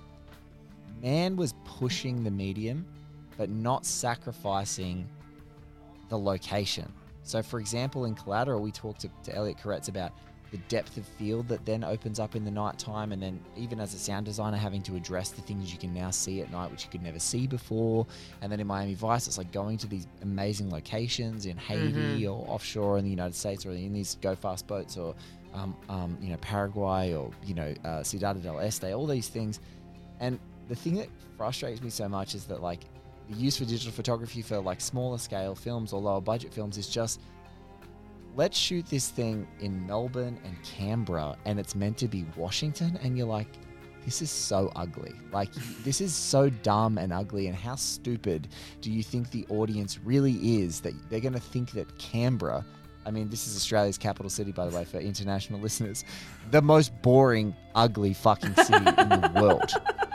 Mann was pushing the medium, but not sacrificing the location. So, for example, in Collateral, we talked to Elliot Koretz about the depth of field that then opens up in the nighttime, and then even as a sound designer having to address the things you can now see at night which you could never see before. And then in Miami Vice, it's like going to these amazing locations in Haiti or offshore in the United States, or in these go fast boats, or Paraguay, or Ciudad del Este, all these things. And the thing that frustrates me so much is that like the use for digital photography for like smaller scale films or lower budget films is just, let's shoot this thing in Melbourne and Canberra, and it's meant to be Washington, and you're like, this is so ugly. Like, this is so dumb and ugly, and how stupid do you think the audience really is that they're going to think that Canberra, I mean, this is Australia's capital city, by the way, for international listeners, the most boring, ugly fucking city in the world.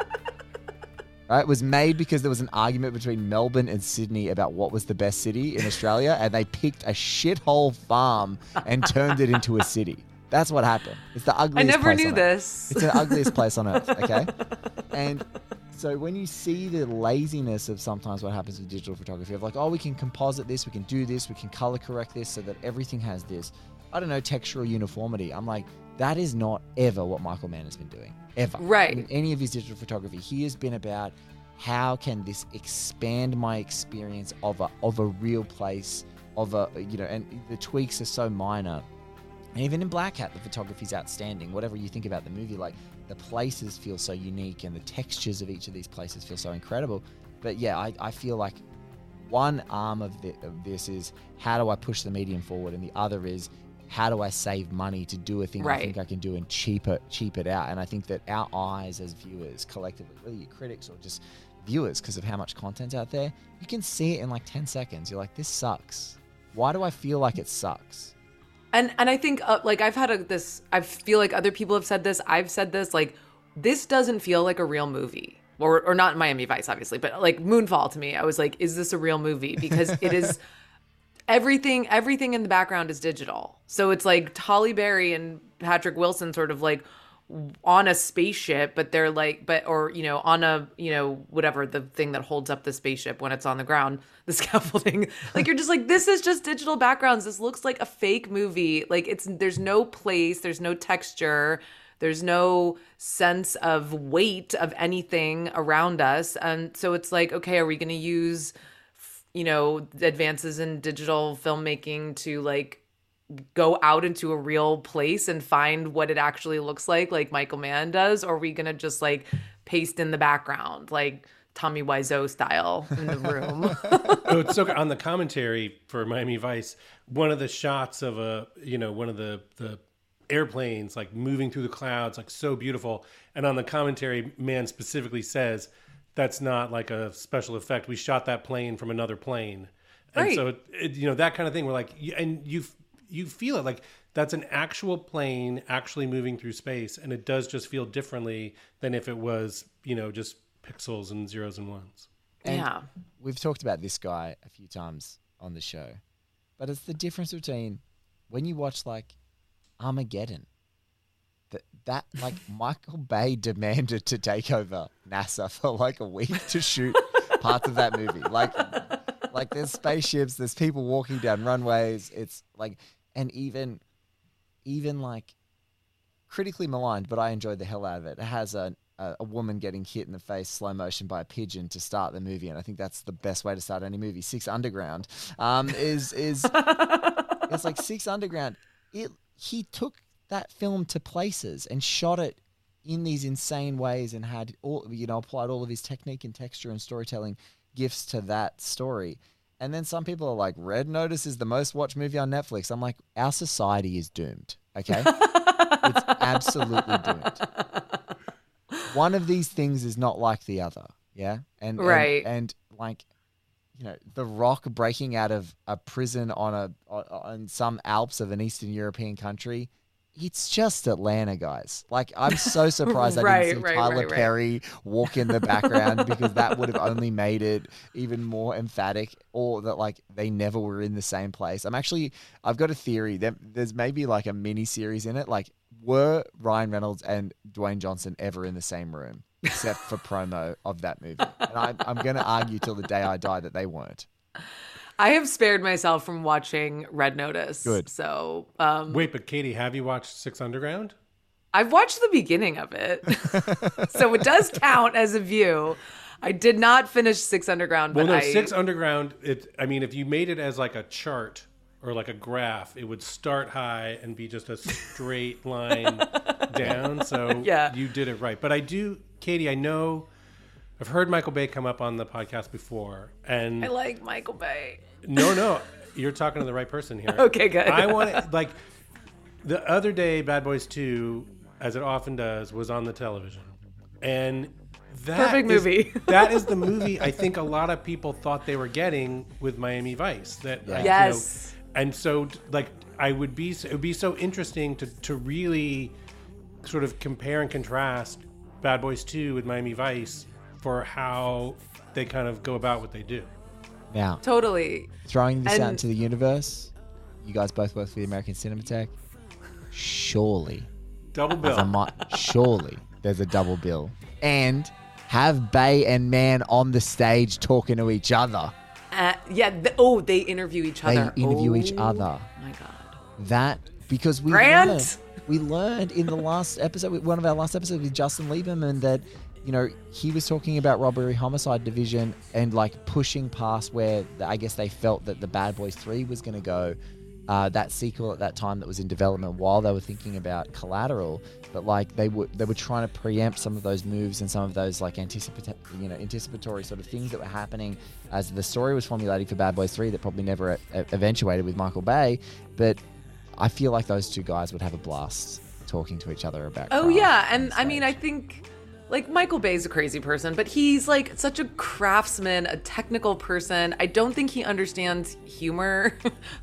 Right? It was made because there was an argument between Melbourne and Sydney about what was the best city in Australia, and they picked a shithole farm and turned it into a city. That's what happened. It's the ugliest place on earth. I never knew this. It's the ugliest place on earth, okay? And so when you see the laziness of sometimes what happens with digital photography, of like, oh, we can composite this, we can do this, we can color correct this so that everything has this, I don't know, textural uniformity. I'm like, that is not ever what Michael Mann has been doing. Ever. Right. In any of his digital photography, he has been about how can this expand my experience of a real place, of a, and the tweaks are so minor. And even in Black Hat, the photography is outstanding. Whatever you think about the movie, like the places feel so unique and the textures of each of these places feel so incredible. But yeah, I feel like one arm of this is how do I push the medium forward, and the other is how do I save money to do a thing I think I can do and cheap it out. And I think that our eyes as viewers collectively, whether you're critics or just viewers because of how much content's out there. You can see it in like 10 seconds. You're like, this sucks. Why do I feel like it sucks? And I think like I've had I feel like other people have said this. I've said this, like, this doesn't feel like a real movie. Or not Miami Vice, obviously, but like Moonfall to me, I was like, is this a real movie? Because it is everything in the background is digital. So it's like Halle Berry and Patrick Wilson sort of like on a spaceship, but they're like, on a, whatever, the thing that holds up the spaceship when it's on the ground, the scaffolding. Like, you're just like, this is just digital backgrounds. This looks like a fake movie. Like, there's no place, there's no texture. There's no sense of weight of anything around us. And so it's like, okay, are we going to use, advances in digital filmmaking to like go out into a real place and find what it actually looks like Michael Mann does? Or are we going to just like paste in the background, like Tommy Wiseau style in the room? It's so on the commentary for Miami Vice, one of the shots of one of the airplanes like moving through the clouds, like so beautiful, and on the commentary, Mann specifically says that's not like a special effect. We shot that plane from another plane, and right. so that kind of thing. We're like, and you feel it like that's an actual plane actually moving through space, and it does just feel differently than if it was just pixels and zeros and ones. And yeah, we've talked about this guy a few times on the show, but it's the difference between when you watch like Armageddon, that like Michael Bay demanded to take over NASA for like a week to shoot parts of that movie. Like there's spaceships, there's people walking down runways. It's like, and even like critically maligned, but I enjoyed the hell out of it. It has a woman getting hit in the face slow motion by a pigeon to start the movie, and I think that's the best way to start any movie. Six Underground is it's like Six Underground. He took that film to places and shot it in these insane ways and had applied all of his technique and texture and storytelling gifts to that story. And then some people are like, Red Notice is the most watched movie on Netflix. I'm like, our society is doomed. Okay. It's absolutely doomed. One of these things is not like the other. Yeah. And right. And like, The Rock breaking out of a prison on some Alps of an Eastern European country. It's just Atlanta, guys. Like, I'm so surprised I didn't see Tyler Perry walk in the background because that would have only made it even more emphatic, or that like they never were in the same place. I've got a theory that there's maybe like a mini series in it. Like, were Ryan Reynolds and Dwayne Johnson ever in the same room? Except for promo of that movie. And I'm going to argue till the day I die that they weren't. I have spared myself from watching Red Notice. Good. So, wait, but Katie, have you watched Six Underground? I've watched the beginning of it. So it does count as a view. I did not finish Six Underground. Well, Six Underground, if you made it as like a chart or like a graph, it would start high and be just a straight line down. So yeah. You did it right. But Katie, I know I've heard Michael Bay come up on the podcast before, and I like Michael Bay. No, you're talking to the right person here. Okay, good. I want like the other day, Bad Boys 2, as it often does, was on the television, and perfect movie. That is the movie I think a lot of people thought they were getting with Miami Vice. Yes. And so like it would be so interesting to really sort of compare and contrast Bad Boys 2 with Miami Vice for how they kind of go about what they do. Now, totally. Throwing this out into the universe, you guys both work for the American Cinematheque. Surely. Double bill. Surely there's a double bill. And have Bay and Mann on the stage talking to each other. They interview each other. They interview each other. My God. That, because we learned in the last episode, one of our last episodes with Justin Lieberman, that he was talking about Robbery Homicide Division and like pushing past where I guess they felt that the Bad Boys 3 was going to go. That sequel at that time that was in development while they were thinking about Collateral, but like they were trying to preempt some of those moves and some of those like anticipatory sort of things that were happening as the story was formulating for Bad Boys 3 that probably never eventuated with Michael Bay. But I feel like those two guys would have a blast talking to each other about. Oh yeah, and I mean I think like Michael Bay's a crazy person, but he's like such a craftsman, a technical person. I don't think he understands humor,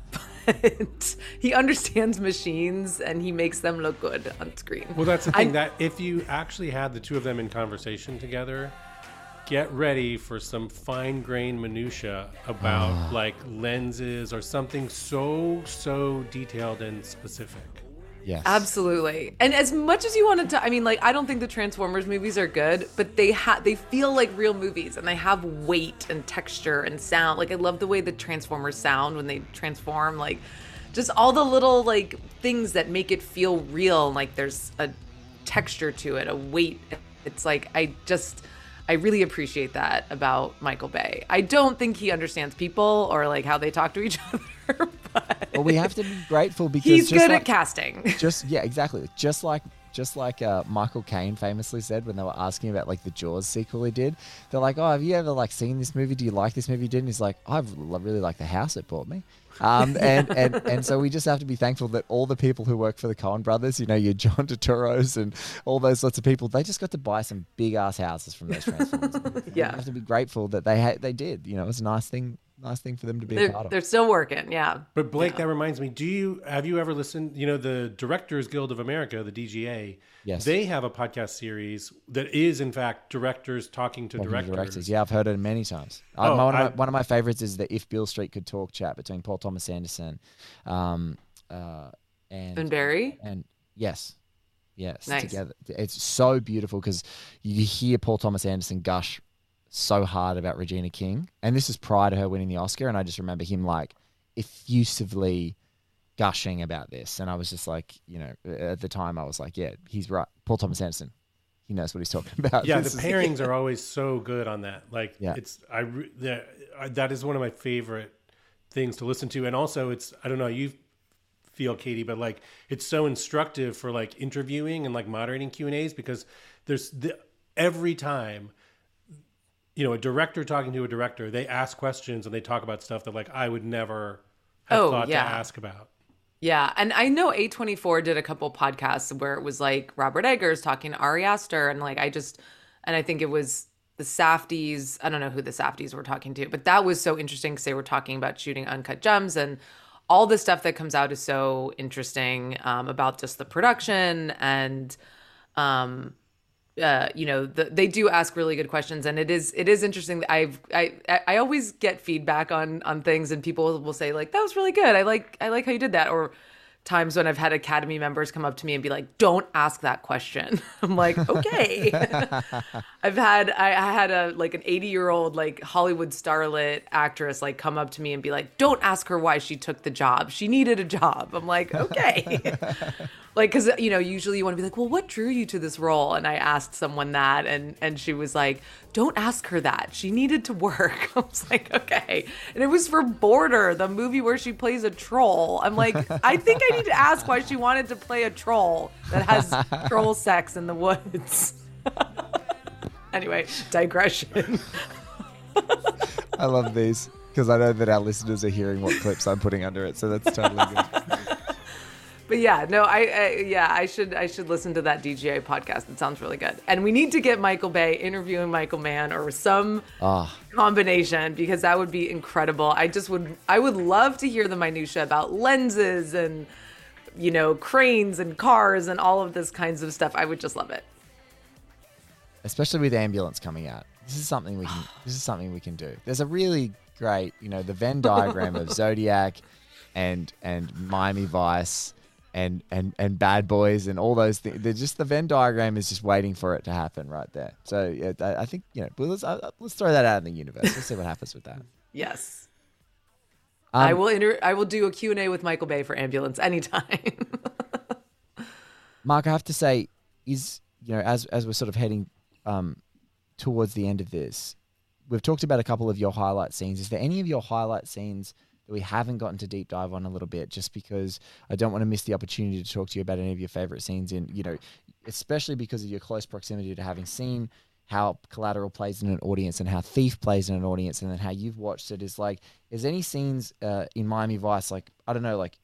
but he understands machines and he makes them look good on screen. Well, that's the thing, that if you actually had the two of them in conversation together, get ready for some fine-grained minutia about like lenses or something so detailed and specific. Yes. Absolutely. And as much as you wanted to, I mean, like, I don't think the Transformers movies are good, but they feel like real movies and they have weight and texture and sound. Like, I love the way the Transformers sound when they transform, like, just all the little, like, things that make it feel real. And, like, there's a texture to it, a weight. It's like, I really appreciate that about Michael Bay. I don't think he understands people or, like, how they talk to each other, but Well, we have to be grateful because he's good at casting. Exactly. Just like Michael Caine famously said when they were asking about like the Jaws sequel he did, they're like, "Oh, have you ever like seen this movie? Do you like this movie?" He did, and he's like, "I really like the house it bought me." And so we just have to be thankful that all the people who work for the Coen brothers, you know, your John Turturros and all those sorts of people, they just got to buy some big ass houses from those Transformers. Yeah. We have to be grateful that they did. You know, it's a nice thing for them to be a part of. They're still working, yeah. But Blake, that reminds me, have you ever listened, you know, the Directors Guild of America, the DGA, Yes. they have a podcast series that is in fact directors talking to directors. Yeah, I've heard it many times. One of my favorites is the If Beale Street Could Talk chat between Paul Thomas Anderson and Barry? And yes, Nice. together. It's so beautiful because you hear Paul Thomas Anderson gush so hard about Regina King, and this is prior to her winning the Oscar, and I just remember him like effusively gushing about this, and I was just like, you know, at the time I was like, yeah, he's right. Paul Thomas Anderson, he knows what he's talking about. Yeah, the pairings are always so good on that. Like, Yeah. that is one of my favorite things to listen to, and also it's, I don't know, you feel, Katie, but like it's so instructive for like interviewing and like moderating Q&As because there's every time, you know, a director talking to a director, they ask questions and they talk about stuff that like I would never have thought to ask about. Yeah, and I know A24 did a couple podcasts where it was like Robert Eggers talking to Ari Aster, and like I think it was the Safdies. I don't know who the Safdies were talking to, but that was so interesting because they were talking about shooting Uncut Gems, and all the stuff that comes out is so interesting about just the production and you know, they do ask really good questions, and it is interesting. I always get feedback on things, and people will say like, "That was really good. I like how you did that." Or times when I've had Academy members come up to me and be like, "Don't ask that question." I'm like, "Okay." I had an 80-year-old like Hollywood starlet actress like come up to me and be like, "Don't ask her why she took the job. She needed a job." I'm like, "Okay." Like, because, you know, usually you want to be like, well, what drew you to this role? And I asked someone that, and she was like, don't ask her that. She needed to work. I was like, okay. And it was for Border, the movie where she plays a troll. I'm like, I think I need to ask why she wanted to play a troll that has troll sex in the woods. Anyway, digression. I love these because I know that our listeners are hearing what clips I'm putting under it, so that's totally good. But yeah, no, I should listen to that DGA podcast. It sounds really good. And we need to get Michael Bay interviewing Michael Mann or some combination, because that would be incredible. I would love to hear the minutia about lenses and, you know, cranes and cars and all of this kinds of stuff. I would just love it. Especially with Ambulance coming out. This is something we can do. There's a really great, you know, the Venn diagram of Zodiac and Miami Vice and Bad Boys and all those things. They're just, the Venn diagram is just waiting for it to happen right there. So yeah, I think, you know, let's throw that out in the universe. Let's see what happens with that. Yes. I will do a Q&A with Michael Bay for Ambulance anytime. Mark, I have to say, you know, as we're sort of heading towards the end of this, we've talked about a couple of your highlight scenes. Is there any of your highlight scenes that we haven't gotten to deep dive on a little bit, just because I don't want to miss the opportunity to talk to you about any of your favorite scenes in, you know, especially because of your close proximity to having seen how Collateral plays in an audience and how Thief plays in an audience, and then how you've watched it. Is any scenes in Miami Vice, like, I don't know, like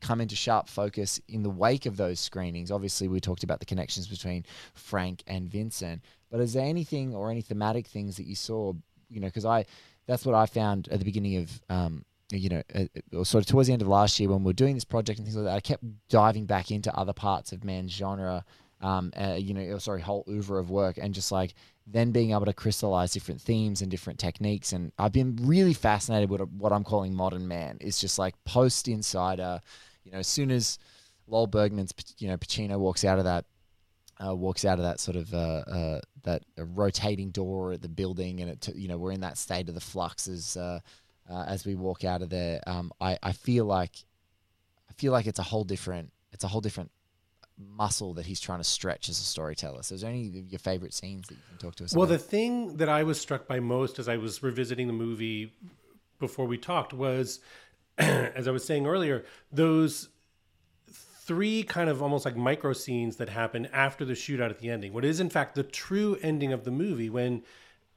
come into sharp focus in the wake of those screenings? Obviously, we talked about the connections between Frank and Vincent, but is there anything or any thematic things that you saw, because that's what I found at the beginning of, or sort of towards the end of last year when we were doing this project and things like that, I kept diving back into other parts of Man's genre, whole oeuvre of work, and just like then being able to crystallize different themes and different techniques. And I've been really fascinated with what I'm calling modern man. It's just like post Insider, as soon as Lowell Bergman's, Pacino walks out of that sort of that rotating door at the building, and we're in that state of the flux as we walk out of there. I feel like it's a whole different muscle that he's trying to stretch as a storyteller. So is there any of your favorite scenes that you can talk to us about? Well, the thing that I was struck by most as I was revisiting the movie before we talked was, as I was saying earlier, those 3 kind of almost like micro scenes that happen after the shootout at the ending. What is in fact the true ending of the movie, when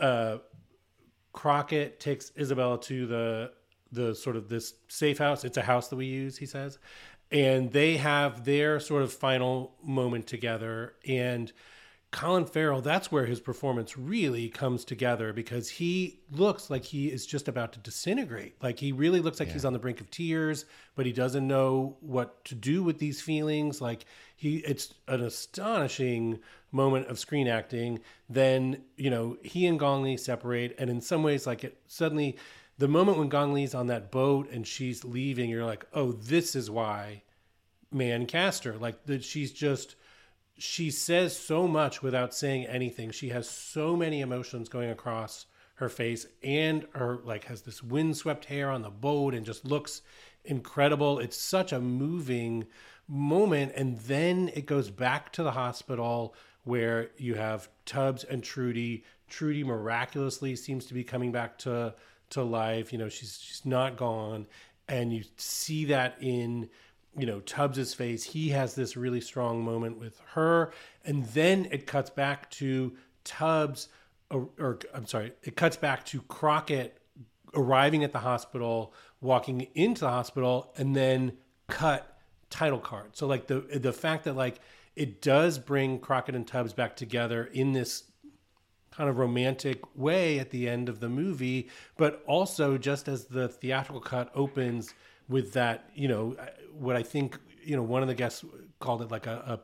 Crockett takes Isabella to the sort of this safe house. It's a house that we use, he says. And they have their sort of final moment together. And Colin Farrell, that's where his performance really comes together, because he looks like he is just about to disintegrate. Like he really looks like he's on the brink of tears, but he doesn't know what to do with these feelings. Like it's an astonishing moment of screen acting. Then, he and Gong Li separate. And in some ways, like suddenly the moment when Gong Li's on that boat and she's leaving, you're like, oh, this is why Mann cast her. Like that she says so much without saying anything. She has so many emotions going across her face, and her has this windswept hair on the boat and just looks incredible. It's such a moving moment. And then it goes back to the hospital where you have Tubbs and Trudy. Trudy miraculously seems to be coming back to life. She's not gone. And you see that in, Tubbs's face. He has this really strong moment with her. And then it cuts back to Tubbs, it cuts back to Crockett arriving at the hospital, walking into the hospital, and then cut title card. So the fact that it does bring Crockett and Tubbs back together in this kind of romantic way at the end of the movie, but also just as the theatrical cut opens with that, what I think, one of the guests called it like a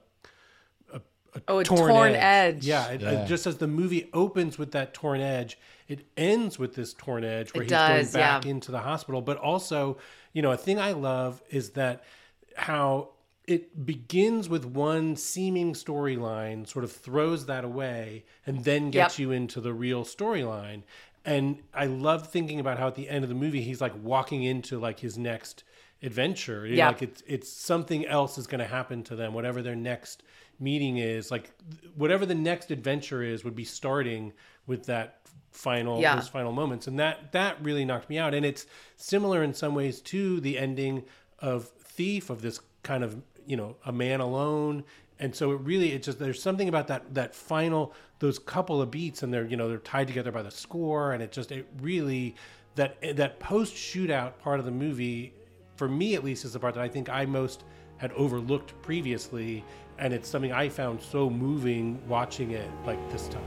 torn edge. Yeah, just as the movie opens with that torn edge, it ends with this torn edge where he's going back into the hospital. But also, a thing I love is that how it begins with one seeming storyline, sort of throws that away, and then gets you into the real storyline. And I love thinking about how at the end of the movie, he's walking into his next adventure. It's something else is going to happen to them. Whatever their next meeting is, whatever the next adventure is, would be starting with that those final moments. And that really knocked me out. And it's similar in some ways to the ending of Thief, of this kind of, a man alone. And so there's something about that final, those couple of beats, and they're tied together by the score. And it really, that post shootout part of the movie, for me at least, is the part that I think I most had overlooked previously. And it's something I found so moving watching it this time.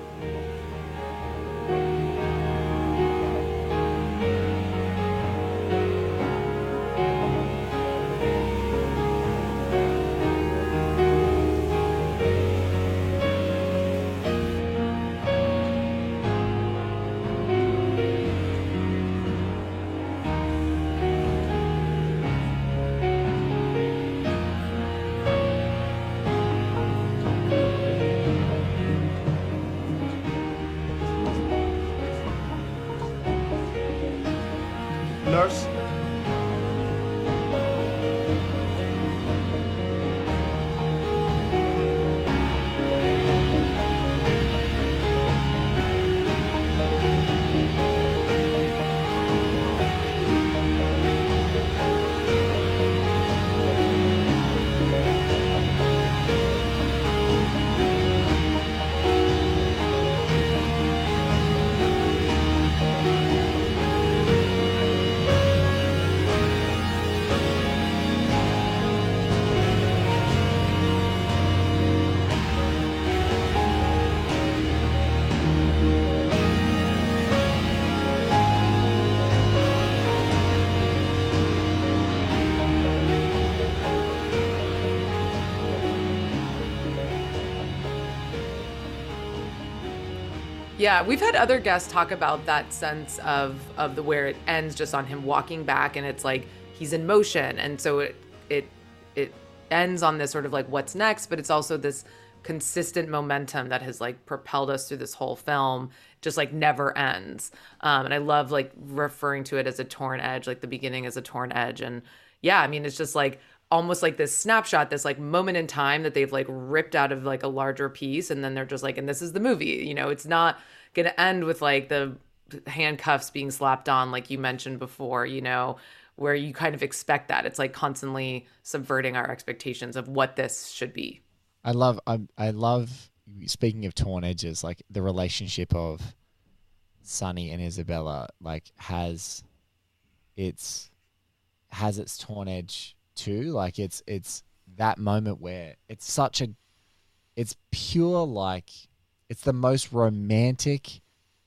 Nurse. Yeah, we've had other guests talk about that sense of the where it ends just on him walking back, and it's like he's in motion, and so it ends on this sort of like what's next, but it's also this consistent momentum that has like propelled us through this whole film, just like never ends. And I love like referring to it as a torn edge, like the beginning is a torn edge. And yeah, I mean, it's just like almost like this snapshot, this like moment in time that they've like ripped out of like a larger piece. And then they're just like, and this is the movie, you know, it's not going to end with like the handcuffs being slapped on, like you mentioned before, you know, where you kind of expect that. It's like constantly subverting our expectations of what this should be. I love, speaking of torn edges, like the relationship of Sonny and Isabella, like has its torn edge too. Like it's that moment where it's pure, like it's the most romantic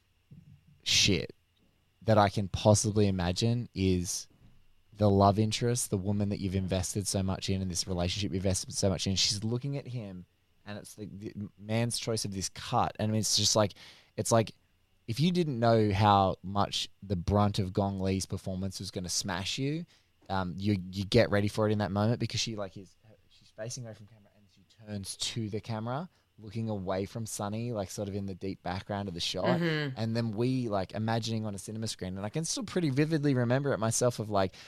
shit that I can possibly imagine is the love interest, the woman that you've invested so much in this relationship you've invested so much in. She's looking at him and it's the man's choice of this cut. And it's just like, it's like if you didn't know how much the brunt of Gong Li's performance was going to smash you, you get ready for it in that moment, because she's facing away from camera and she turns to the camera, looking away from Sonny, like sort of in the deep background of the shot. Mm-hmm. And then we like imagining on a cinema screen, and I can still pretty vividly remember it myself, of like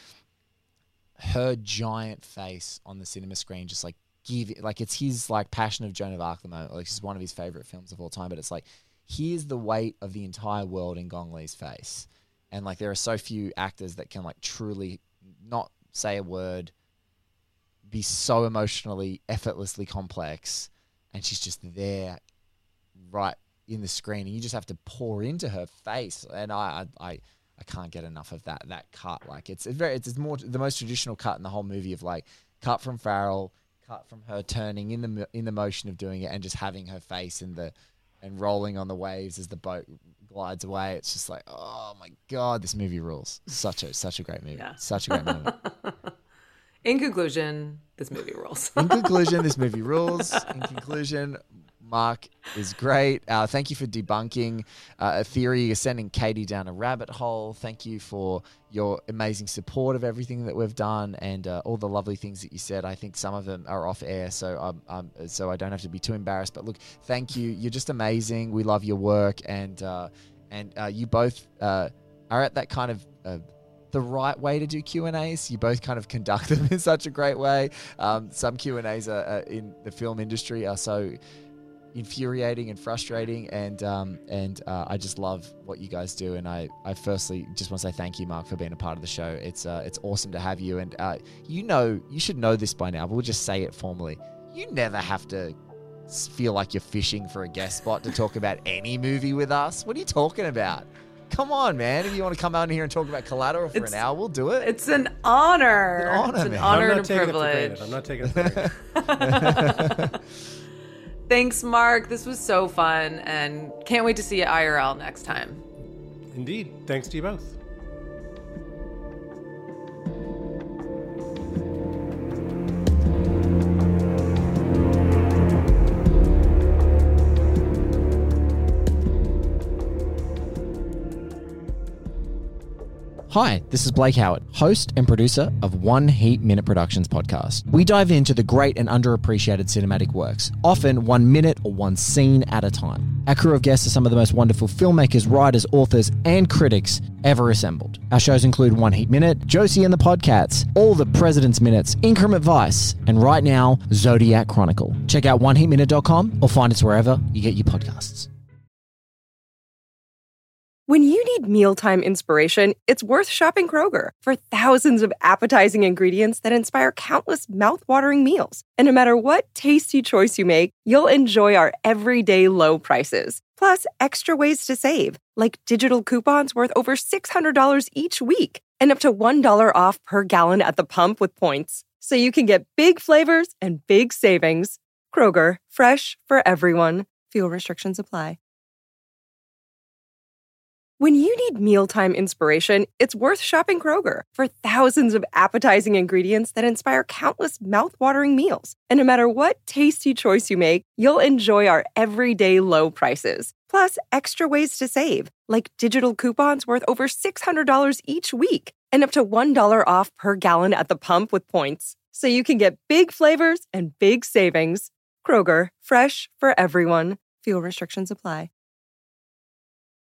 her giant face on the cinema screen, just like like it's his like Passion of Joan of Arc at the moment. Like it's one of his favorite films of all time, but it's like, here's the weight of the entire world in Gong Li's face. And like, there are so few actors that can like truly not say a word, be so emotionally, effortlessly complex. And she's just there right in the screen, and you just have to pour into her face. And I can't get enough of that cut. Like it's more the most traditional cut in the whole movie, of like cut from Farrell, cut from her turning in the motion of doing it, and just having her face and rolling on the waves as the boat glides away. It's just like, oh my God, this movie rules. Such a great movie. Yeah. Such a great movie. In conclusion, this movie rules. In conclusion, this movie rules. In conclusion, Mark is great. Thank you for debunking a theory. You're sending Katie down a rabbit hole. Thank you for your amazing support of everything that we've done, and all the lovely things that you said. I think some of them are off air, so I don't have to be too embarrassed. But look, thank you. You're just amazing. We love your work, and you both are at that kind of the right way to do Q&As. You both kind of conduct them in such a great way. Some Q&As are in the film industry are so infuriating and frustrating, and I just love what you guys do. And I firstly just want to say thank you, Mark, for being a part of the show. It's awesome to have you, and you should know this by now, but we'll just say it formally. You never have to feel like you're fishing for a guest spot to talk about any movie with us. What are you talking about? Come on, man. If you want to come out here and talk about Collateral for an hour, we'll do it. It's an honor. It's an honor and a privilege. I'm not taking it for granted. Thanks, Mark. This was so fun, and can't wait to see you IRL next time. Indeed. Thanks to you both. Hi, this is Blake Howard, host and producer of One Heat Minute Productions podcast. We dive into the great and underappreciated cinematic works, often 1 minute or one scene at a time. Our crew of guests are some of the most wonderful filmmakers, writers, authors, and critics ever assembled. Our shows include One Heat Minute, Josie and the Podcasts, All the President's Minutes, Increment Vice, and right now, Zodiac Chronicle. Check out oneheatminute.com or find us wherever you get your podcasts. When you need mealtime inspiration, it's worth shopping Kroger for thousands of appetizing ingredients that inspire countless mouthwatering meals. And no matter what tasty choice you make, you'll enjoy our everyday low prices. Plus, extra ways to save, like digital coupons worth over $600 each week and up to $1 off per gallon at the pump with points. So you can get big flavors and big savings. Kroger, fresh for everyone. Fuel restrictions apply. When you need mealtime inspiration, it's worth shopping Kroger for thousands of appetizing ingredients that inspire countless mouthwatering meals. And no matter what tasty choice you make, you'll enjoy our everyday low prices. Plus, extra ways to save, like digital coupons worth over $600 each week and up to $1 off per gallon at the pump with points. So you can get big flavors and big savings. Kroger, fresh for everyone. Fuel restrictions apply.